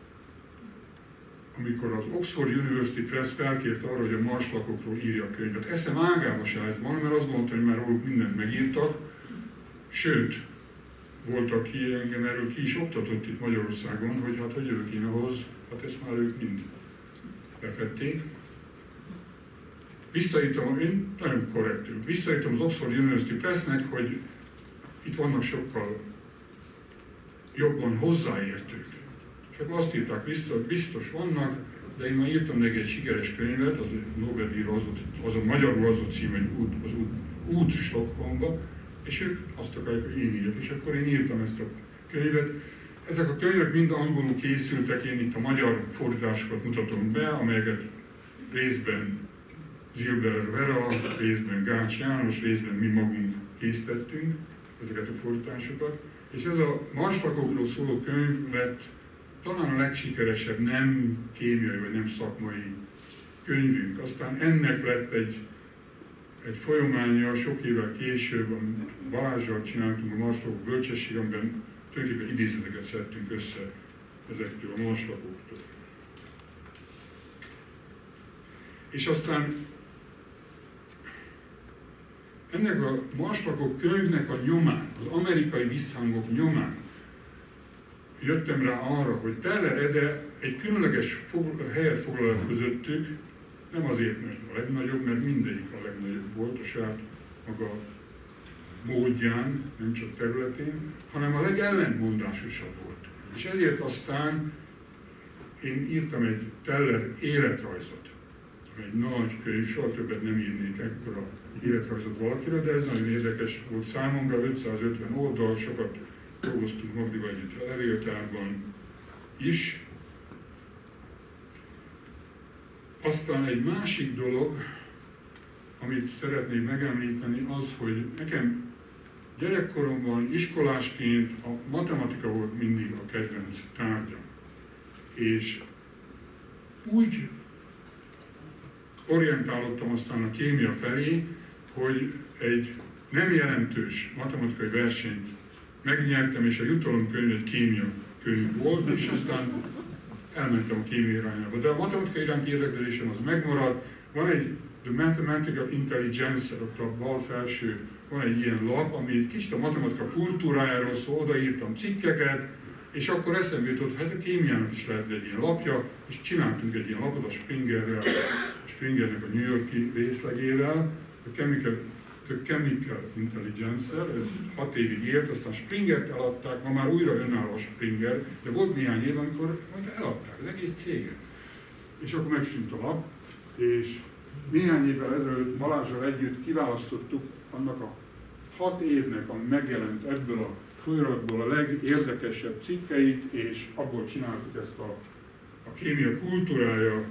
amikor az Oxford University Press felkért arra, hogy a marslakokról írja a könyvet. Eszem ágába se lett volna, mert azt gondoltam, hogy már róluk mindent megírtak. Sőt, volt, aki engem erről ki is oktatott itt Magyarországon, hogy hát hogy jövök én ahhoz, hát ezt már ők mind befették. Visszaírtam, én nagyon korrektül, visszaírtam az Oxford University Pressnek, hogy itt vannak sokkal jobban hozzáértők. És akkor azt írták vissza, hogy biztos vannak, de én már írtam neki egy sikeres könyvet, az Nobel-díjra az a magyarul az a cím, hogy az út Stockholmba, és ők azt akarják, hogy én írjak, és akkor én írtam ezt a könyvet. Ezek a könyvek mind angolul készültek, én itt a magyar fordításokat mutatom be, amelyeket részben Zilber Vera, részben Gács János, részben mi magunk készítettünk ezeket a fordításokat. És ez a marslakokról szóló könyv lett talán a legsikeresebb nem kémiai vagy nem szakmai könyvünk. Aztán ennek lett egy folyamánya sok évvel később, amit Balázsral csináltunk a marslakok bölcsesség, amiben tulajdonképpen idézeteket szedtünk össze ezektől a marslakoktól. És aztán ennek a marslakok könyvnek a nyomán, az amerikai visszhangok nyomán jöttem rá arra, hogy Teller Ede egy különleges helyet foglal el közöttük, nem azért, mert a legnagyobb, mert mindegyik a legnagyobb volt a saját maga módján, nem csak területén, hanem a legellentmondásosabb volt. És ezért aztán én írtam egy Teller életrajzot, egy nagy könyv, soha többet nem írnék ekkora életrajzot valakiről, de ez nagyon érdekes volt számomra, 550 oldal, sokat dolgoztunk Magdival együtt a levéltárban is. Aztán egy másik dolog, amit szeretnék megemlíteni, az, hogy nekem gyerekkoromban iskolásként a matematika volt mindig a kedvenc tárgyam. És úgy orientálódtam aztán a kémia felé, hogy egy nem jelentős matematikai versenyt megnyertem, és a jutalomkönyv egy kémia könyv volt, és aztán elmentem a kémia irányába. De a matematika iránti érdeklődésem az megmaradt. Van egy The Mathematical Intelligence, ott a bal felső, van egy ilyen lap, ami egy kicsit a matematika kultúrájáról szól, odaírtam cikkeket, és akkor eszembe jutott, hát a kémiának is lehet egy ilyen lapja, és csináltunk egy ilyen lapot a Springerrel, a Springernek a New York-i részlegével, The Chemical Intelligence-el, ez 6 évig élt, aztán Springert eladták, ma már újra önálló a Springer, de volt néhány év, amikor eladták az egész céget. És akkor megszűnt a lap, és néhány évvel ezelőtt Balázsral együtt kiválasztottuk annak a 6 évnek, ami megjelent ebből a folyamatból a legérdekesebb cikkeit, és abból csináltuk ezt a kémia kultúrája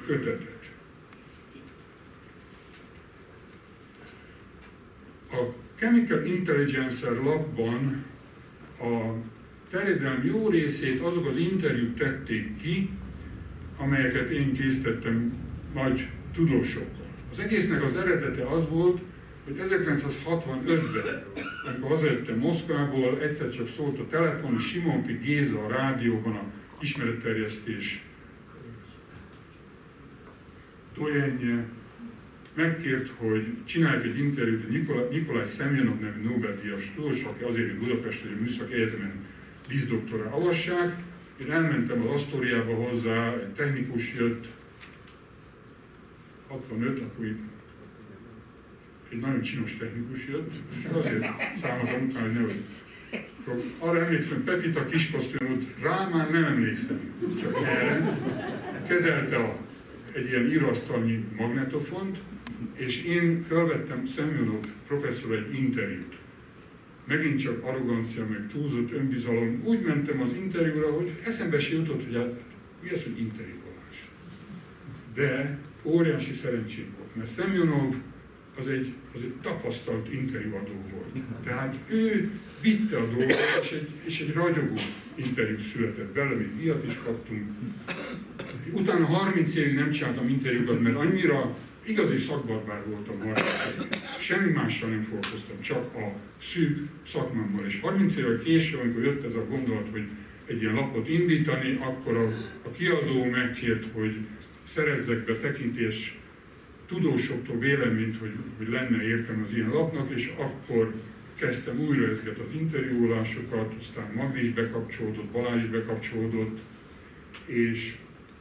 kötetet. A Chemical Intelligencer labban a terjedelem jó részét azok az interjúk tették ki, amelyeket én készítettem nagy tudósokkal. Az egésznek az eredete az volt, hogy 1965-ben, amikor hazajöttem Moszkvából, egyszer csak szólt a telefon, és Simonfi Géza a rádióban a ismeretterjesztés dojenje megkért, hogy csináljuk egy interjút a Nikolaj Szemjonov nevű Nobel-díjas tudós, aki azért jött Budapestre, hogy a Műszaki Egyetemen díszdoktorrá avassák. Én elmentem az Asztóriába hozzá, egy technikus jött, 65, akkor egy nagyon csinos technikus jött, és azért számoltam utána, hogy nehogy. Arra emlékszem, Pepita kiskosztümöt, rá már nem emlékszem, csak erre. Kezelte egy ilyen íróasztalnyi magnetofont, és én felvettem Szemjonov professzor egy interjút. Megint csak arrogancia, meg túlzott önbizalom. Úgy mentem az interjúra, hogy eszembe se jutott, hogy hát mi az, hogy interjúolás. De óriási szerencsém volt, mert Szemjonov az egy tapasztalt interjúadó volt. Tehát ő vitte a dolgot, és egy ragyogó interjú született belőle, még díjat is kaptunk. Utána 30 évig nem csináltam interjúkat, mert annyira igazi szakbarbár voltam 30 évig. Semmi mással nem foglalkoztam, csak a szűk szakmámmal. És 30 évvel később, amikor jött ez a gondolat, hogy egy ilyen lapot indítani, akkor a kiadó megkért, hogy szerezzek be tekintés tudósoktól véleményt, hogy lenne értelme az ilyen lapnak, és akkor kezdtem újra ezeket az interjúolásokat, aztán Magdi is bekapcsolódott, Balázs is bekapcsolódott, és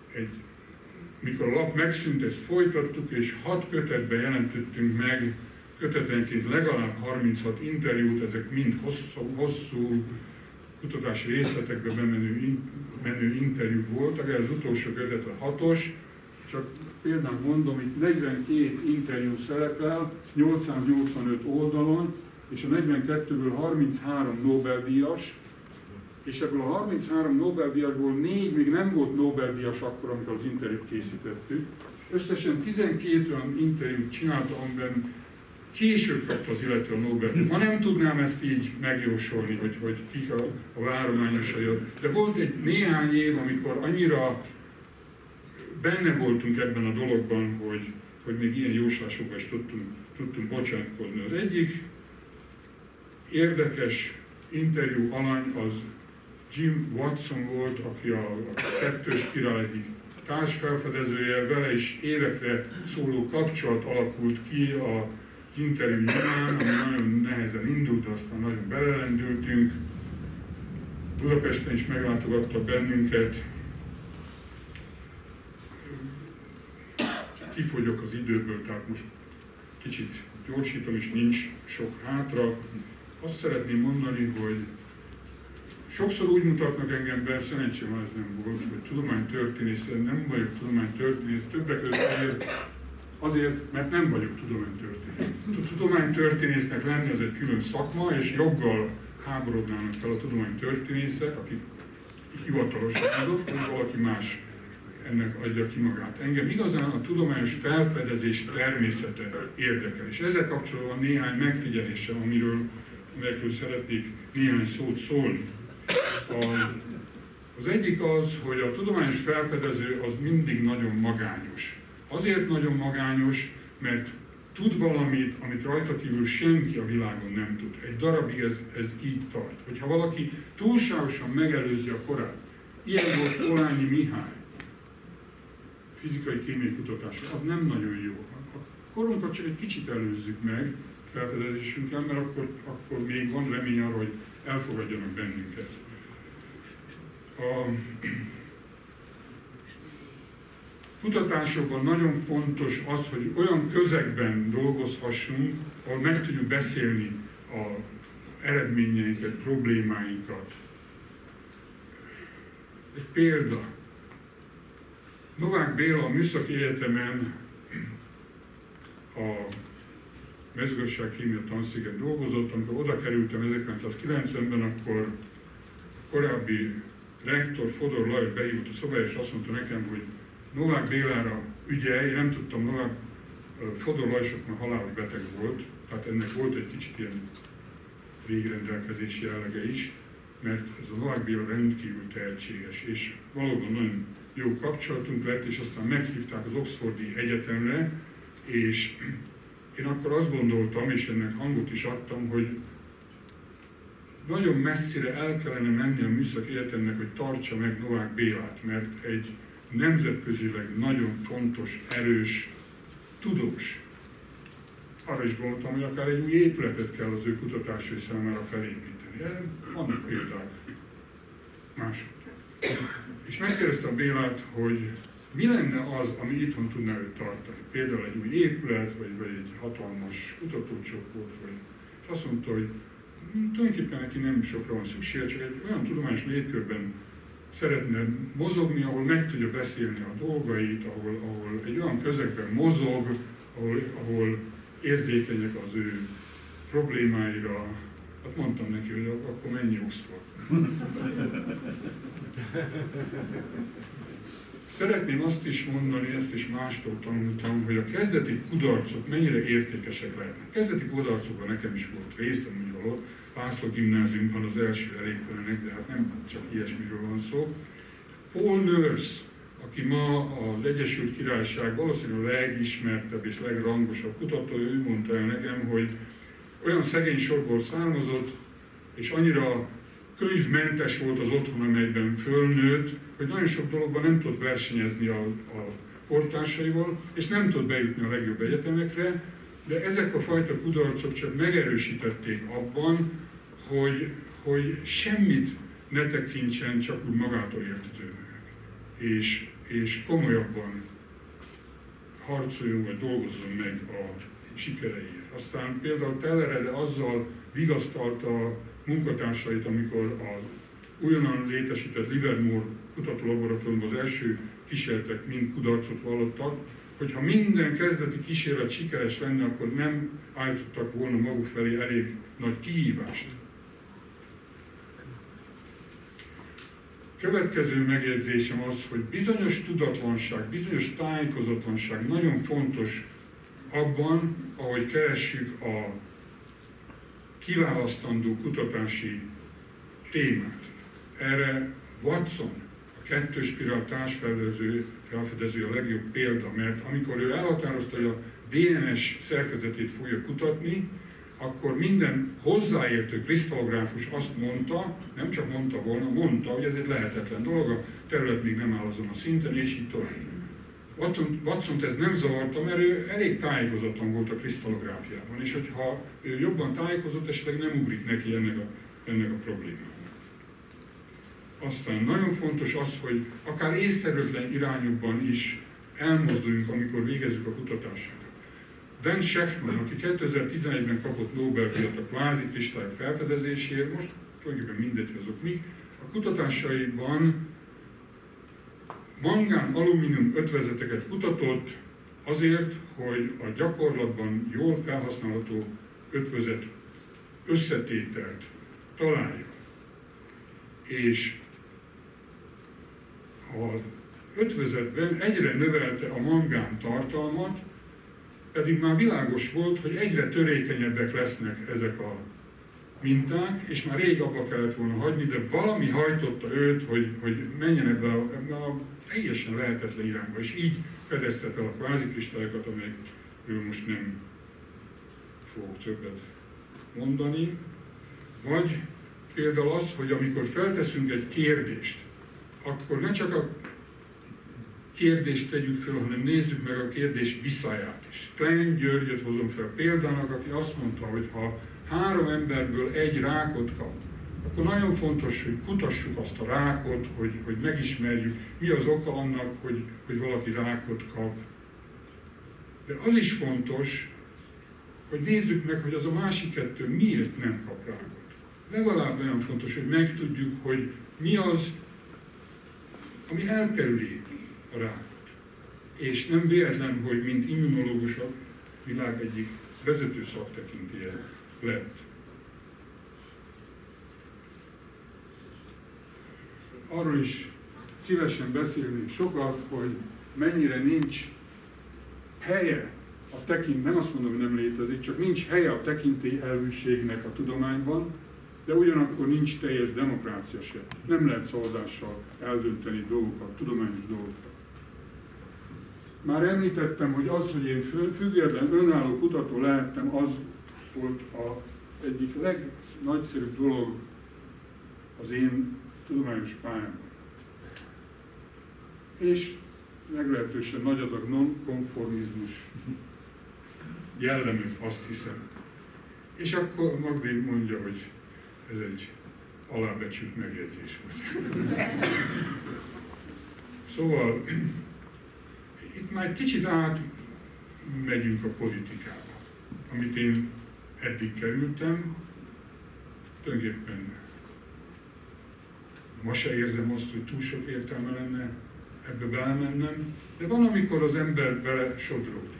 mikor a lap megszűnt, ezt folytattuk, és 6 kötetben jelentettünk meg, kötetenként legalább 36 interjút, ezek mind hosszú kutatási részletekbe bemenő interjúk voltak, ez az utolsó kötet a 6-os, csak például mondom, itt 42 interjú szerepel, 885 oldalon, és a 42-ből 33 Nobel-díjas, és ebből a 33 Nobel-díjasból 4 még nem volt Nobel-díjas akkor, amikor az interjút készítettük. Összesen 12 olyan interjút csináltam, amiben később kapta az illető a Nobel-díjat. Ma nem tudnám ezt így megjósolni, hogy kik a várományosai. De volt egy néhány év, amikor annyira benne voltunk ebben a dologban, hogy még ilyen jóslásokban is tudtunk bocsátkozni. Az egyik érdekes interjú alany az Jim Watson volt, aki a kettős spirál egyik társfelfedezője, vele is évekre szóló kapcsolat alakult ki az interjú nyomán, ami nagyon nehezen indult, aztán nagyon belelendültünk. Budapesten is meglátogatta bennünket. Kifogyok az időből, tehát most kicsit gyorsítom, és nincs sok hátra. Azt szeretném mondani, hogy sokszor úgy mutatnak engem be, szerencsém ez nem volt, hogy tudománytörténész, nem vagyok tudománytörténész, többek között azért, mert nem vagyok tudománytörténész. Tudománytörténésznek lenni az egy külön szakma, és joggal háborodnának fel a tudománytörténészek, akik hivatalosan tudok, hogy valaki más ennek adja ki magát. Engem igazán a tudományos felfedezés természete érdekel, és ezzel kapcsolatban néhány megfigyelésem, amelyekről szeretnék néhány szót szólni. Az egyik az, hogy a tudományos felfedező az mindig nagyon magányos. Azért nagyon magányos, mert tud valamit, amit rajta kívül senki a világon nem tud. Egy darabig ez így tart. Hogyha valaki túlságosan megelőzi a korát, ilyen volt Polányi Mihály, fizikai kémiai kutatás, az nem nagyon jó. A korunkat csak egy kicsit előzzük meg felfedezésünkkel, mert akkor még van remény arra, hogy elfogadjanak bennünket. A kutatásokban nagyon fontos az, hogy olyan közegben dolgozhassunk, ahol meg tudjuk beszélni az eredményeinket, problémáinkat. Egy példa. Novák Béla a Műszaki Egyetemen a mezőgazdaságkémia tanszéken dolgozott. Amikor oda kerültem 1990-ben, akkor korábbi rektor Fodor Lajos behívott a szobája, és azt mondta nekem, hogy Novák Bélára ügyelj. Én nem tudtam, Fodor Lajos már halálos beteg volt, Tehát ennek volt egy kicsit ilyen végrendelkezési jellege is, mert ez a Novák Béla rendkívül tehetséges, és valóban nagyon jó kapcsolatunk lett, és aztán meghívták az Oxfordi Egyetemre, és én akkor azt gondoltam, és ennek hangot is adtam, hogy nagyon messzire el kellene menni a Műszaki Egyetemnek, hogy tartsa meg Novák Bélát, mert egy nemzetközileg nagyon fontos, erős, tudós. Arra is gondoltam, hogy akár egy új épületet kell az ő kutatásai számára felépíteni. Vannak példák mások. És megkérdeztem Bélát, hogy mi lenne az, ami itthon tudná őt tartani. Például egy új épület, vagy egy hatalmas kutatócsoport. És azt mondta, hogy tulajdonképpen neki nem sokra van szüksége, csak egy olyan tudományos légkörben szeretne mozogni, ahol meg tudja beszélni a dolgait, ahol egy olyan közegben mozog, ahol érzékenyek az ő problémáira. Hát mondtam neki, hogy akkor menj Oxford. Szeretném azt is mondani, ezt is mástól tanultam, hogy a kezdeti kudarcok mennyire értékesek lehetnek. Kezdeti kudarcokban nekem is volt részem, úgy való. László gimnáziumban az első elégtelenek, de hát nem csak ilyesmiről van szó. Paul Nurse, aki ma az Egyesült Királyság valószínűleg a legismertebb és legrangosabb kutatója, ő mondta el nekem, hogy olyan szegény sorból származott, és annyira könyvmentes volt az otthon, amelyben fölnőtt, hogy nagyon sok dologban nem tudott versenyezni a kortársaival, és nem tudott bejutni a legjobb egyetemekre, de ezek a fajta kudarcok csak megerősítették abban, hogy semmit ne tekintsen csak úgy magától értetődőnek, és komolyabban harcoljon vagy dolgozzon meg a sikereiért. Aztán például Tellerede azzal vigasztalta a munkatársait, amikor az újonnan létesített Livermore kutatólaboratóriumban az első kísérletek mind kudarcot vallottak, hogy ha minden kezdeti kísérlet sikeres lenne, akkor nem állítottak volna maguk felé elég nagy kihívást. Következő megjegyzésem az, hogy bizonyos tudatlanság, bizonyos tájékozatlanság nagyon fontos abban, ahogy keressük a kiválasztandó kutatási témát. Erre Watson, a kettős spirál társfelfedező a legjobb példa, mert amikor ő elhatározta, hogy a DNS szerkezetét fogja kutatni, akkor minden hozzáértő krisztallográfus azt mondta, nem csak mondta volna, mondta, hogy ez egy lehetetlen dolog, a terület még nem áll azon a szinten, és így tovább. Watsont ez nem zavarta, mert ő elég tájékozottan volt a krisztallográfiában, és hogyha ő jobban tájékozott, esetleg nem ugrik neki ennek a problémának. Aztán nagyon fontos az, hogy akár észszerűtlen irányokban is elmozduljunk, amikor végezzük a kutatásunkat. Dan Shechtman, aki 2011-ben kapott Nobel-díjat a kvázikristályok felfedezéséért, most tulajdonképpen mindegy, azok mi, a kutatásaiban mangán-alumínium ötvözeteket kutatott azért, hogy a gyakorlatban jól felhasználható ötvözet összetételt találja. És az ötvözetben egyre növelte a mangán tartalmat, pedig már világos volt, hogy egyre törékenyebbek lesznek ezek a minták, és már rég abba kellett volna hagyni, de valami hajtotta őt, hogy menjen ebbe a teljesen lehetetlen irányba, és így fedezte fel a kvázikristályokat, amelyekről most nem fogok többet mondani. Vagy például az, hogy amikor felteszünk egy kérdést, akkor ne csak a kérdést tegyük fel, hanem nézzük meg a kérdés viszáját is. Klein Györgyöt hozom fel példának, aki azt mondta, hogy ha 3 emberből egy rákot kap, akkor nagyon fontos, hogy kutassuk azt a rákot, hogy megismerjük, mi az oka annak, hogy valaki rákot kap. De az is fontos, hogy nézzük meg, hogy az a másik 2 miért nem kap rákot. Legalább olyan fontos, hogy megtudjuk, hogy mi az, ami elkerüli a rákot. És nem véletlen, hogy mint immunológus a világ egyik vezető szaktekintélye lett. Arról is szívesen beszélnék sokat, hogy mennyire nincs helye nem azt mondom, hogy nem létezik, csak nincs helye a tekintélyelvűségnek a tudományban, de ugyanakkor nincs teljes demokrácia se. Nem lehet szavazással eldönteni dolgokat, tudományos dolgokat. Már említettem, hogy az, hogy én független önálló kutató lehettem, az volt egyik legnagyszerűbb dolog az én tudományos pályámban. És meglehetősen nagy adag nonkonformizmus jellemez, azt hiszem. És akkor Magdi mondja, hogy ez egy alábecsült megjegyzés volt. Szóval itt már egy kicsit átmegyünk a politikába, amit én eddig kerültem. Tulajdonképpen ma se érzem azt, hogy túl sok értelme lenne ebbe belemennem, de van, amikor az ember bele sodródik.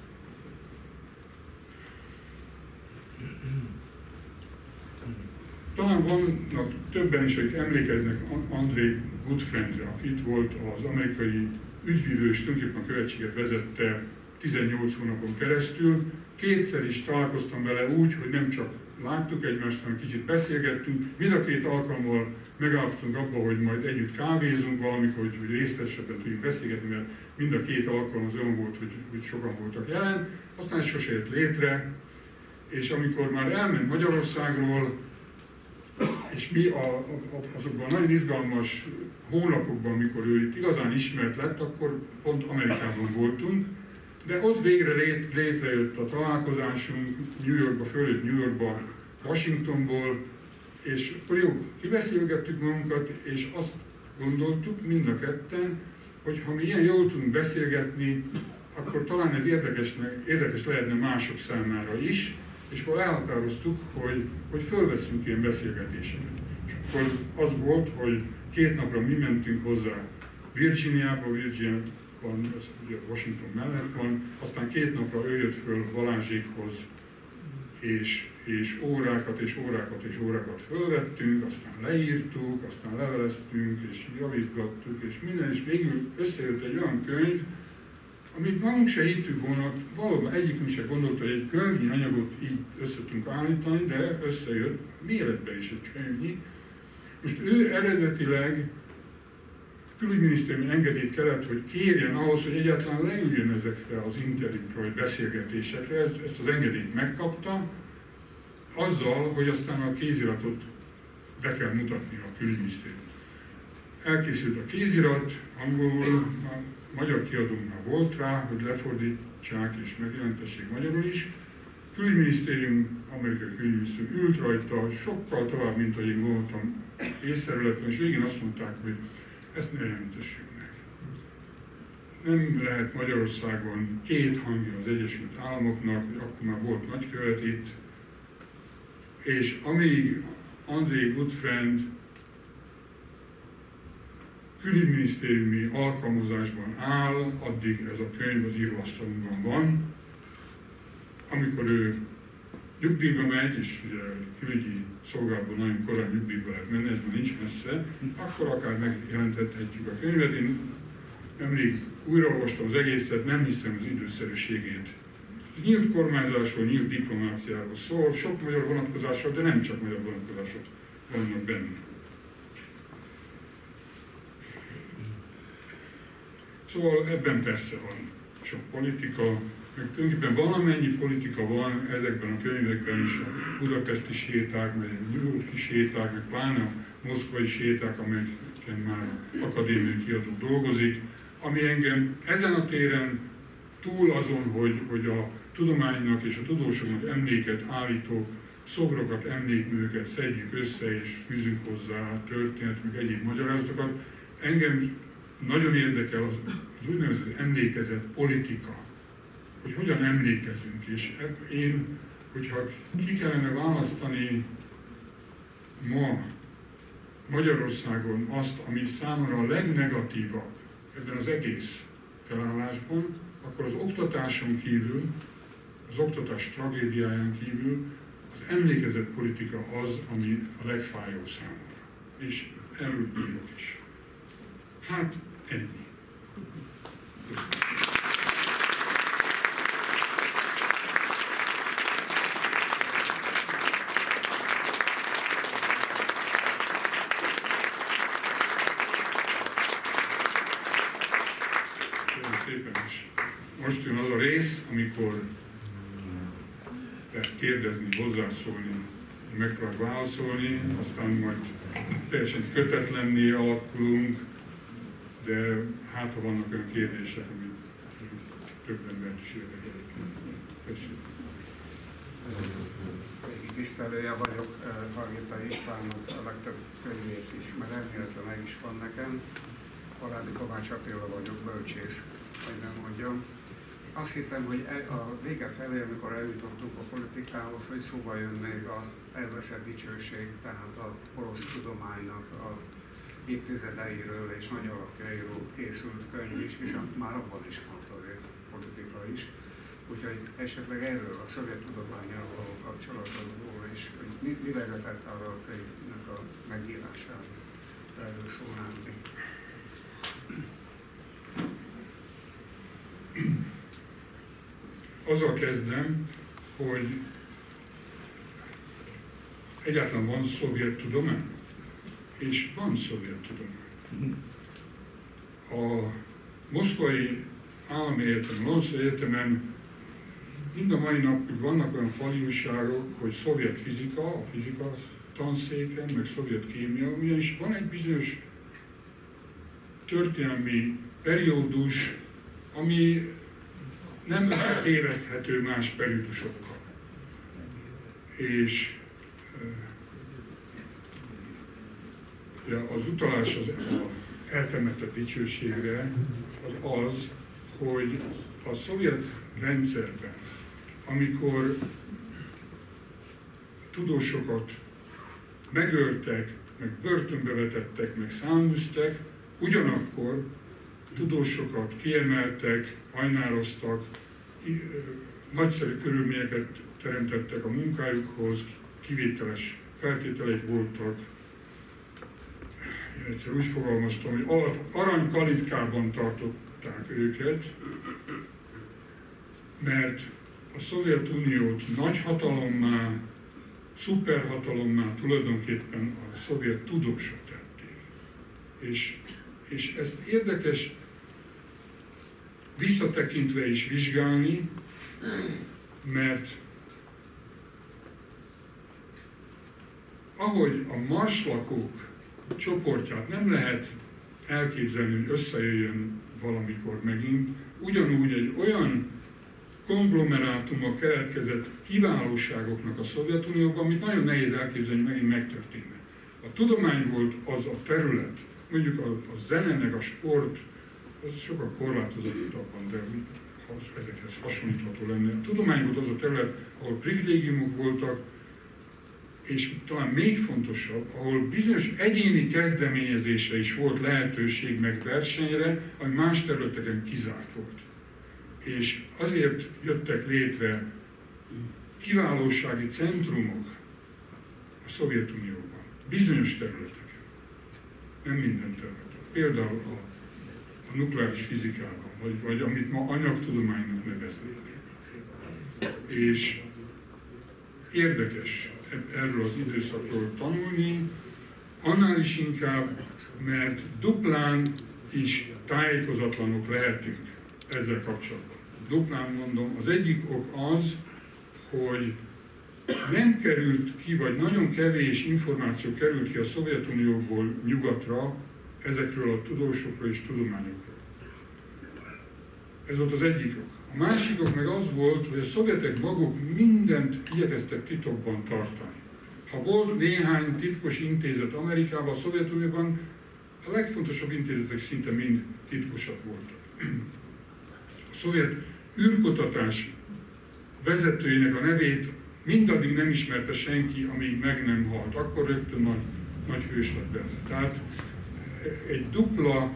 Talán vannak többen is, akik emlékeznek André Gutfriendre, aki itt volt az amerikai ügyvívős, tulajdonképpen a követséget vezette 18 hónapon keresztül. Kétszer is találkoztam vele úgy, hogy nem csak láttuk egymást, hanem kicsit beszélgettünk. Mind a két alkalommal megállapodtunk abba, hogy majd együtt kávézunk valamikor, hogy részletesebben tudjunk beszélgetni, mert mind a két alkalom az olyan volt, hogy sokan voltak jelen. Aztán ez sose jött létre, és amikor már elment Magyarországról, és mi azokban nagyon izgalmas hónapokban, amikor ő itt igazán ismert lett, akkor pont Amerikában voltunk, de ott végre létrejött a találkozásunk, New Yorkba, följött New Yorkba, Washingtonból, és akkor jó, kibeszélgettük magunkat, és azt gondoltuk mind a ketten, hogy ha mi ilyen jól tudunk beszélgetni, akkor talán ez érdekes lehetne mások számára is, és akkor elhatároztuk, hogy fölveszünk ilyen beszélgetéseket. És akkor az volt, hogy 2 napra mi mentünk hozzá Virginiába, Virginia van, ugye Washington mellett van, aztán 2 napra ő jött föl Balázsékhoz, és órákat fölvettünk, aztán leírtuk, aztán leveleztünk, és javítgattuk, és minden, és végül összejött egy olyan könyv, amit magunk se hittük volna, valóban egyikünk se gondolta, hogy egy könyvnyi anyagot így össze tudunk állítani, de összejött, méretben is egy könyvnyi. Most ő eredetileg külügyminisztériumi engedélyt kellett, hogy kérjen ahhoz, hogy egyáltalán leüljön ezekre az interjúkra, vagy beszélgetésekre, ezt az engedélyt megkapta, azzal, hogy aztán a kéziratot be kell mutatni a külügyminisztérium. Elkészült a kézirat, angolul, a magyar kiadónk már volt rá, hogy lefordítsák és megjelentessék magyarul is. Külügyminisztérium, amerikai külügyminisztérium ült rajta, sokkal tovább, mint ahogy én voltam észrevéletlen, és végén azt mondták, hogy ezt ne jelentessük meg. Nem lehet Magyarországon 2 hangja az Egyesült Államoknak, akkor már volt nagykövet itt, és amíg André Gutfriend külügyminisztériumi alkalmazásban áll, addig ez a könyv az íróasztalunkban van. Amikor ő nyugdíjba megy, és ugye külügyi szolgálatban nagyon korán nyugdíjba lehet menni, ez már nincs messze, akkor akár megjelentethetjük a könyvet. Én nemrég újraolvastam az egészet, nem hiszem az időszerűségét. Nyílt kormányzásról, nyílt diplomáciáról szól, sok magyar vonatkozással, de nem csak magyar vonatkozások vannak benne. Szóval ebben persze van sok politika, meg tulajdonképpen valamennyi politika van ezekben a könyvekben is, a budapesti séták, meg a New Yorki séták, meg pláne a moszkvai séták, amelyeken már akadémiai kiadó dolgozik, ami engem ezen a téren túl azon, hogy a tudománynak és a tudósoknak emléket állító szobrokat, emlékműveket szedjük össze és fűzünk hozzá történet, meg egyéb magyarázatokat, engem nagyon érdekel az úgynevezett emlékezett politika, hogy hogyan emlékezünk, és én, hogyha ki kellene választani ma Magyarországon azt, ami számomra a legnegatívabb ebben az egész felállásban, akkor az oktatáson kívül, az oktatás tragédiáján kívül az emlékezett politika az, ami a legfájóbb számomra. És erről írok is. Hát ennyi. Köszönöm szépen is. Most jön az a rész, amikor lehet kérdezni, hozzászólni, megpróbálok válaszolni, aztán majd teljesen kötetlenné alakulunk, de hát ha vannak olyan kérdések, amit több embert is érdekelik. Köszönöm. Tisztelője vagyok Hargita Istvánnak, a legtöbb könyvét ismerem, illetve meg is van nekem. Paládi Kovács Attila vagyok, bölcsész, hogy nem mondjam. Azt hittem, hogy a vége felé, amikor eljutottunk a politikához, hogy szóba jön még a elveszett dicsőség, tehát a orosz tudománynak a évtizedeiről és nagy alapjairól készült könyv is, hiszen már abban is volt azért politika is. Úgyhogy esetleg erről a szovjet tudományával való kapcsolatról és hogy mi vezetett arra a könyvnek a megírására, erről szólnám még. Azzal kezdem, hogy egyáltalán van szovjet tudomány, és van szovjet tudomány. A Moszkvai Állami Egyetem, Lomonoszov Egyetemen mind a mai napig vannak olyan faliújságok, hogy szovjet fizika, a fizika tanszéken, meg szovjet kémia, ugyanis van egy bizonyos történelmi periódus, ami nem összetéveszthető más periódusokkal. És az utalás az eltemetett dicsőségre az, hogy a szovjet rendszerben, amikor tudósokat megöltek, meg börtönbe vetettek, meg száműztek, ugyanakkor tudósokat kiemeltek, ajnároztak, nagyszerű körülményeket teremtettek a munkájukhoz, kivételes feltételeik voltak. Én egyszer úgy fogalmaztam, hogy aranykalitkában tartották őket, mert a Szovjetuniót nagyhatalommá, szuperhatalommá tulajdonképpen a szovjet tudósok tették. És ezt érdekes visszatekintve is vizsgálni, mert ahogy a marslakók csoportját nem lehet elképzelni, hogy összejöjjön valamikor megint, ugyanúgy egy olyan konglomerátuma keletkezett kiválóságoknak a Szovjetunióban, amit nagyon nehéz elképzelni, hogy megint megtörténne. A tudomány volt az a terület, mondjuk a zene meg a sport, az sokkal korlátozottabban, de ezekhez hasonlítható lenne. A tudomány volt az a terület, ahol privilégiumok voltak, és talán még fontosabb, ahol bizonyos egyéni kezdeményezésre is volt lehetőség meg versenyre, ami más területeken kizárt volt. És azért jöttek létre kiválósági centrumok a Szovjetunióban, bizonyos területeken, nem minden területen. Például a nukleáris fizikában, vagy amit ma anyagtudománynak neveznék. És érdekes erről az időszakról tanulni, annál is inkább, mert duplán is tájékozatlanok lehetünk ezzel kapcsolatban. Duplán mondom, az egyik ok az, hogy nem került ki, vagy nagyon kevés információ került ki a Szovjetunióból nyugatra ezekről a tudósokról és tudományokról. Ez volt az egyik ok. A másik ok meg az volt, hogy a szovjetek maguk mindent igyekeztek titokban tartani. Ha volt néhány titkos intézet Amerikában, a Szovjetunióban, a legfontosabb intézetek szinte mind titkosak voltak. A szovjet űrkutatás vezetőjének a nevét mindaddig nem ismerte senki, amíg meg nem halt. Akkor rögtön nagy hős lett benne. Tehát egy dupla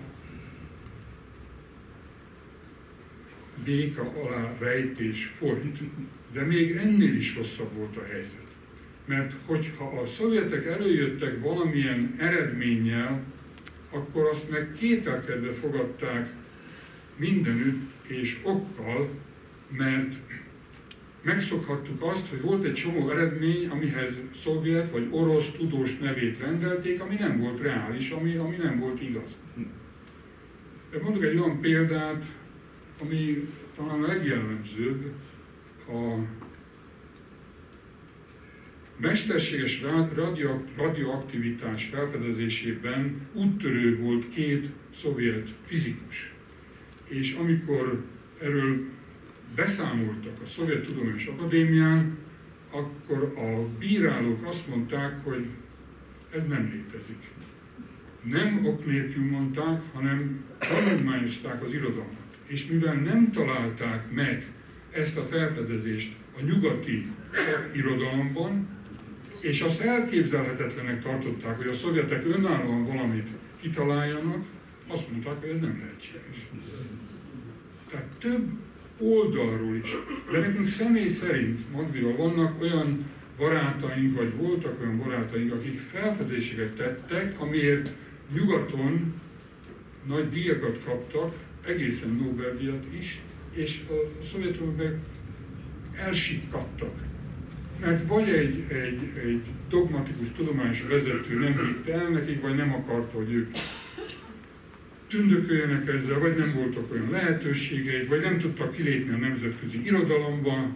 béka alá rejtés folyt, de még ennél is rosszabb volt a helyzet. Mert hogyha a szovjetek előjöttek valamilyen eredménnyel, akkor azt meg kételkedve fogadták mindenütt és okkal, mert megszokhattuk azt, hogy volt egy csomó eredmény, amihez szovjet vagy orosz tudós nevét rendelték, ami nem volt reális, ami nem volt igaz. De mondok egy olyan példát, ami talán a legjellemzőbb, a mesterséges radioaktivitás felfedezésében úttörő volt 2 szovjet fizikus. És amikor erről beszámoltak a Szovjet Tudományos Akadémián, akkor a bírálók azt mondták, hogy ez nem létezik. Nem ok nélkül mondták, hanem tanulmányozták az irodalmat. És mivel nem találták meg ezt a felfedezést a nyugati irodalomban, és azt elképzelhetetlenek tartották, hogy a szovjetek önállóan valamit kitaláljanak, azt mondták, hogy ez nem lehetséges. Tehát több oldalról is. De nekünk személy szerint, Magdival vannak olyan barátaink, vagy voltak olyan barátaink, akik felfedezéseket tettek, amiért nyugaton nagy díjakat kaptak, egészen Nobel-díjat is, és a Szovjetunióban elsikkadtak. Mert vagy egy dogmatikus tudományos vezető nem hitte el nekik, vagy nem akarta, hogy ők tündököljenek ezzel, vagy nem voltak olyan lehetőségeik, vagy nem tudtak kilépni a nemzetközi irodalomba.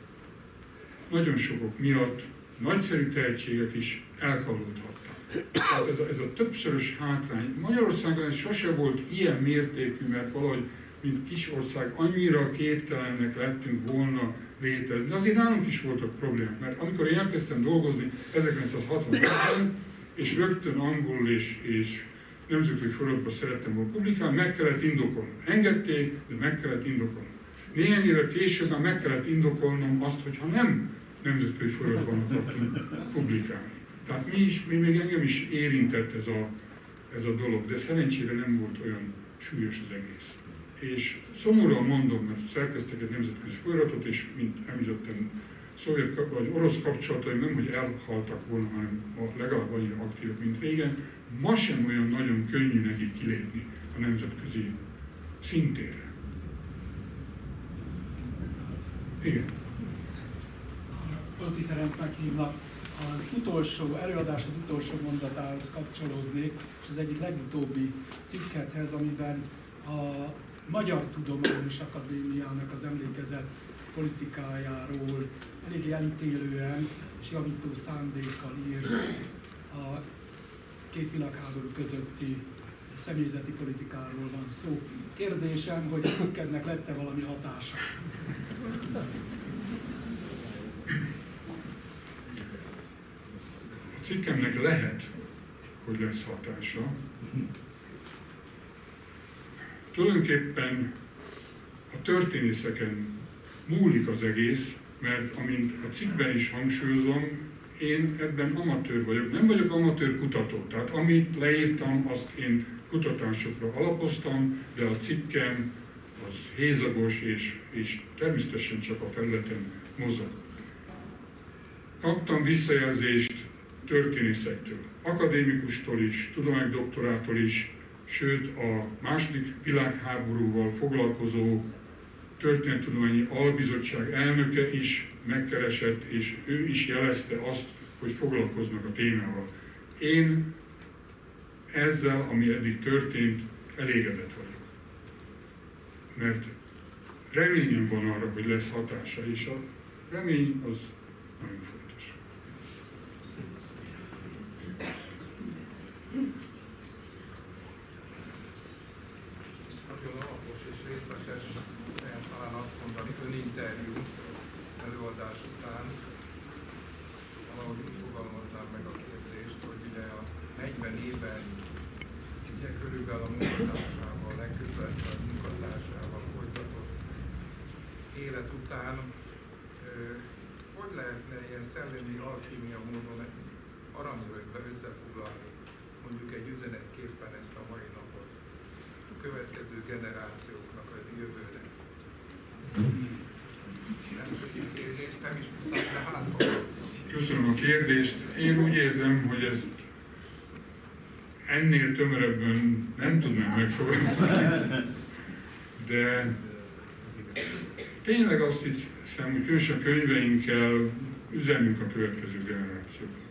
Nagyon sokok miatt nagyszerű tehetségek is elkallódhattak. Tehát ez a többszörös hátrány. Magyarországon ez sose volt ilyen mértékű, mert valahogy, mint kis ország, annyira képtelennek lettünk volna létezni. De azért nálunk is voltak problémák, mert amikor én elkezdtem dolgozni 1965-ben, és rögtön angolul és nemzetközi földrajzban szerettem volna publikálni, meg kellett indokolnom. Engedték, de meg kellett indokolnom. Néhány évvel később már meg kellett indokolnom azt, hogyha nem nemzetközi földrajzban akartunk publikálni. Tehát még engem is érintett ez a dolog, de szerencsére nem volt olyan súlyos az egész. És szomorúan mondom, mert szerkeztek egy nemzetközi folyamatot, és mint említettem, szovjet vagy orosz kapcsolataim nem, hogy elhaltak volna, hanem legalább annyira aktívak, mint régen. Ma sem olyan nagyon könnyű neki kilépni a nemzetközi szintére. Igen. Ölti Ferencnek hívnak. Az utolsó előadás, az utolsó mondatához kapcsolódnék, és az egyik legutóbbi cikkethez, amiben a Magyar Tudományos Akadémiának az emlékezet politikájáról elég elítélően és javító szándékkal írsz a két világháború közötti személyzeti politikáról van szó. Kérdésem, hogy a cikkednek lett-e valami hatása? A cikkemnek lehet, hogy lesz hatása. Tulajdonképpen a történészeken múlik az egész, mert amint a cikkben is hangsúlyozom, én ebben amatőr vagyok. Nem vagyok amatőr kutató, tehát amit leírtam, azt én kutatásokra alapoztam, de a cikkem az hézagos és természetesen csak a felületen mozog. Kaptam visszajelzést történészektől, akadémikustól is, tudománydoktorától is, sőt a második világháborúval foglalkozó Történettudományi Albizottság elnöke is megkeresett, és ő is jelezte azt, hogy foglalkoznak a témával. Én ezzel, ami eddig történt, elégedett vagyok. Mert reményem van arra, hogy lesz hatása, és a remény az nagyon fontos. Nagyon alapos és részletes, talán azt mondani, öninterjú előadás után valahogy úgy fogalmaznám meg a kérdést, hogy ugye a 40 évben ugye körülbelül a munkatársával, legközvetlenül munkatársával folytatott élet után hogy lehetne ilyen szellemi alkímia módon aranyvölgybe összefoglalni mondjuk egy üzenetképpen ezt a mai napot a következő generációknak, a jövőnek. Nem is muszáj, de hát. Köszönöm a kérdést. Én úgy érzem, hogy ezt ennél tömörebben nem tudnám megfogalmazni, de tényleg azt hiszem, hogy különösen könyveinkkel üzenünk a következő generációknak.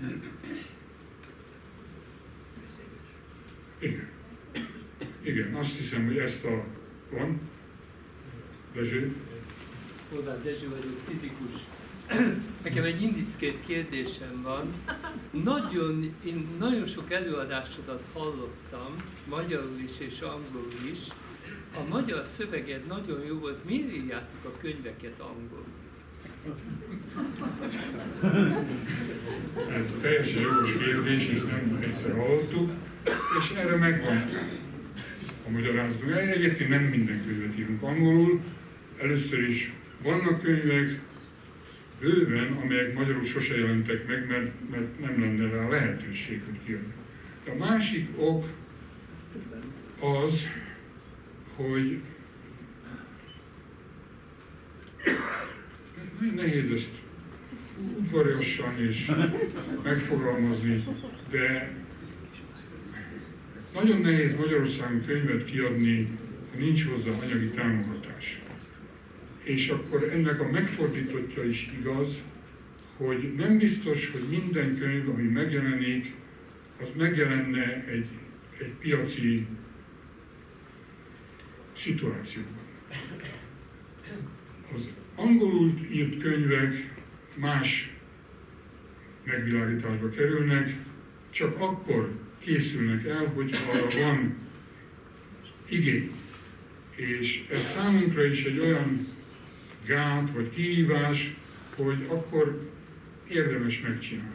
Igen. Igen, azt hiszem, hogy ezt a... Van? Dezső? Horváth Dezső vagyok, fizikus. Nekem egy indiszkrét kérdésem van. Én nagyon sok előadásodat hallottam, magyarul is és angolul is. A magyar szöveged nagyon jó volt, miért írjátok a könyveket angolul? Ez teljesen jogos kérdés, és nem egyszer hallottuk, és erre megvan a magyarázatunk. Egyébként nem minden könyvet írunk angolul. Először is vannak könyvek, bőven, amelyek magyarul sose jelentek meg, mert nem lenne rá lehetőség, hogy kijönnek. A másik ok az, hogy nagyon nehéz ezt udvariasan és megfogalmazni, de nagyon nehéz Magyarországon könyvet kiadni, ha nincs hozzá anyagi támogatás. És akkor ennek a megfordítottja is igaz, hogy nem biztos, hogy minden könyv, ami megjelenik, az megjelenne egy piaci szituációban. Az angolul írt könyvek más megvilágításba kerülnek, csak akkor készülnek el, hogyha arra van igény. És ez számunkra is egy olyan gát vagy kihívás, hogy akkor érdemes megcsinálni.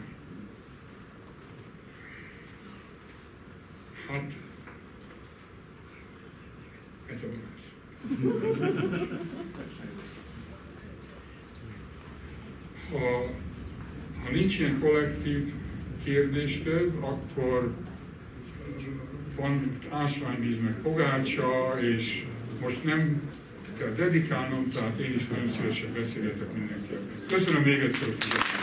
Hát, ez a válasz. Ha nincs ilyen kollektív kérdés több, akkor van ásványvíz meg pogácsa, és most nem kell dedikálnom, tehát én is nagyon szívesen beszélgetek mindenkivel. Köszönöm még egyszer a figyelmet.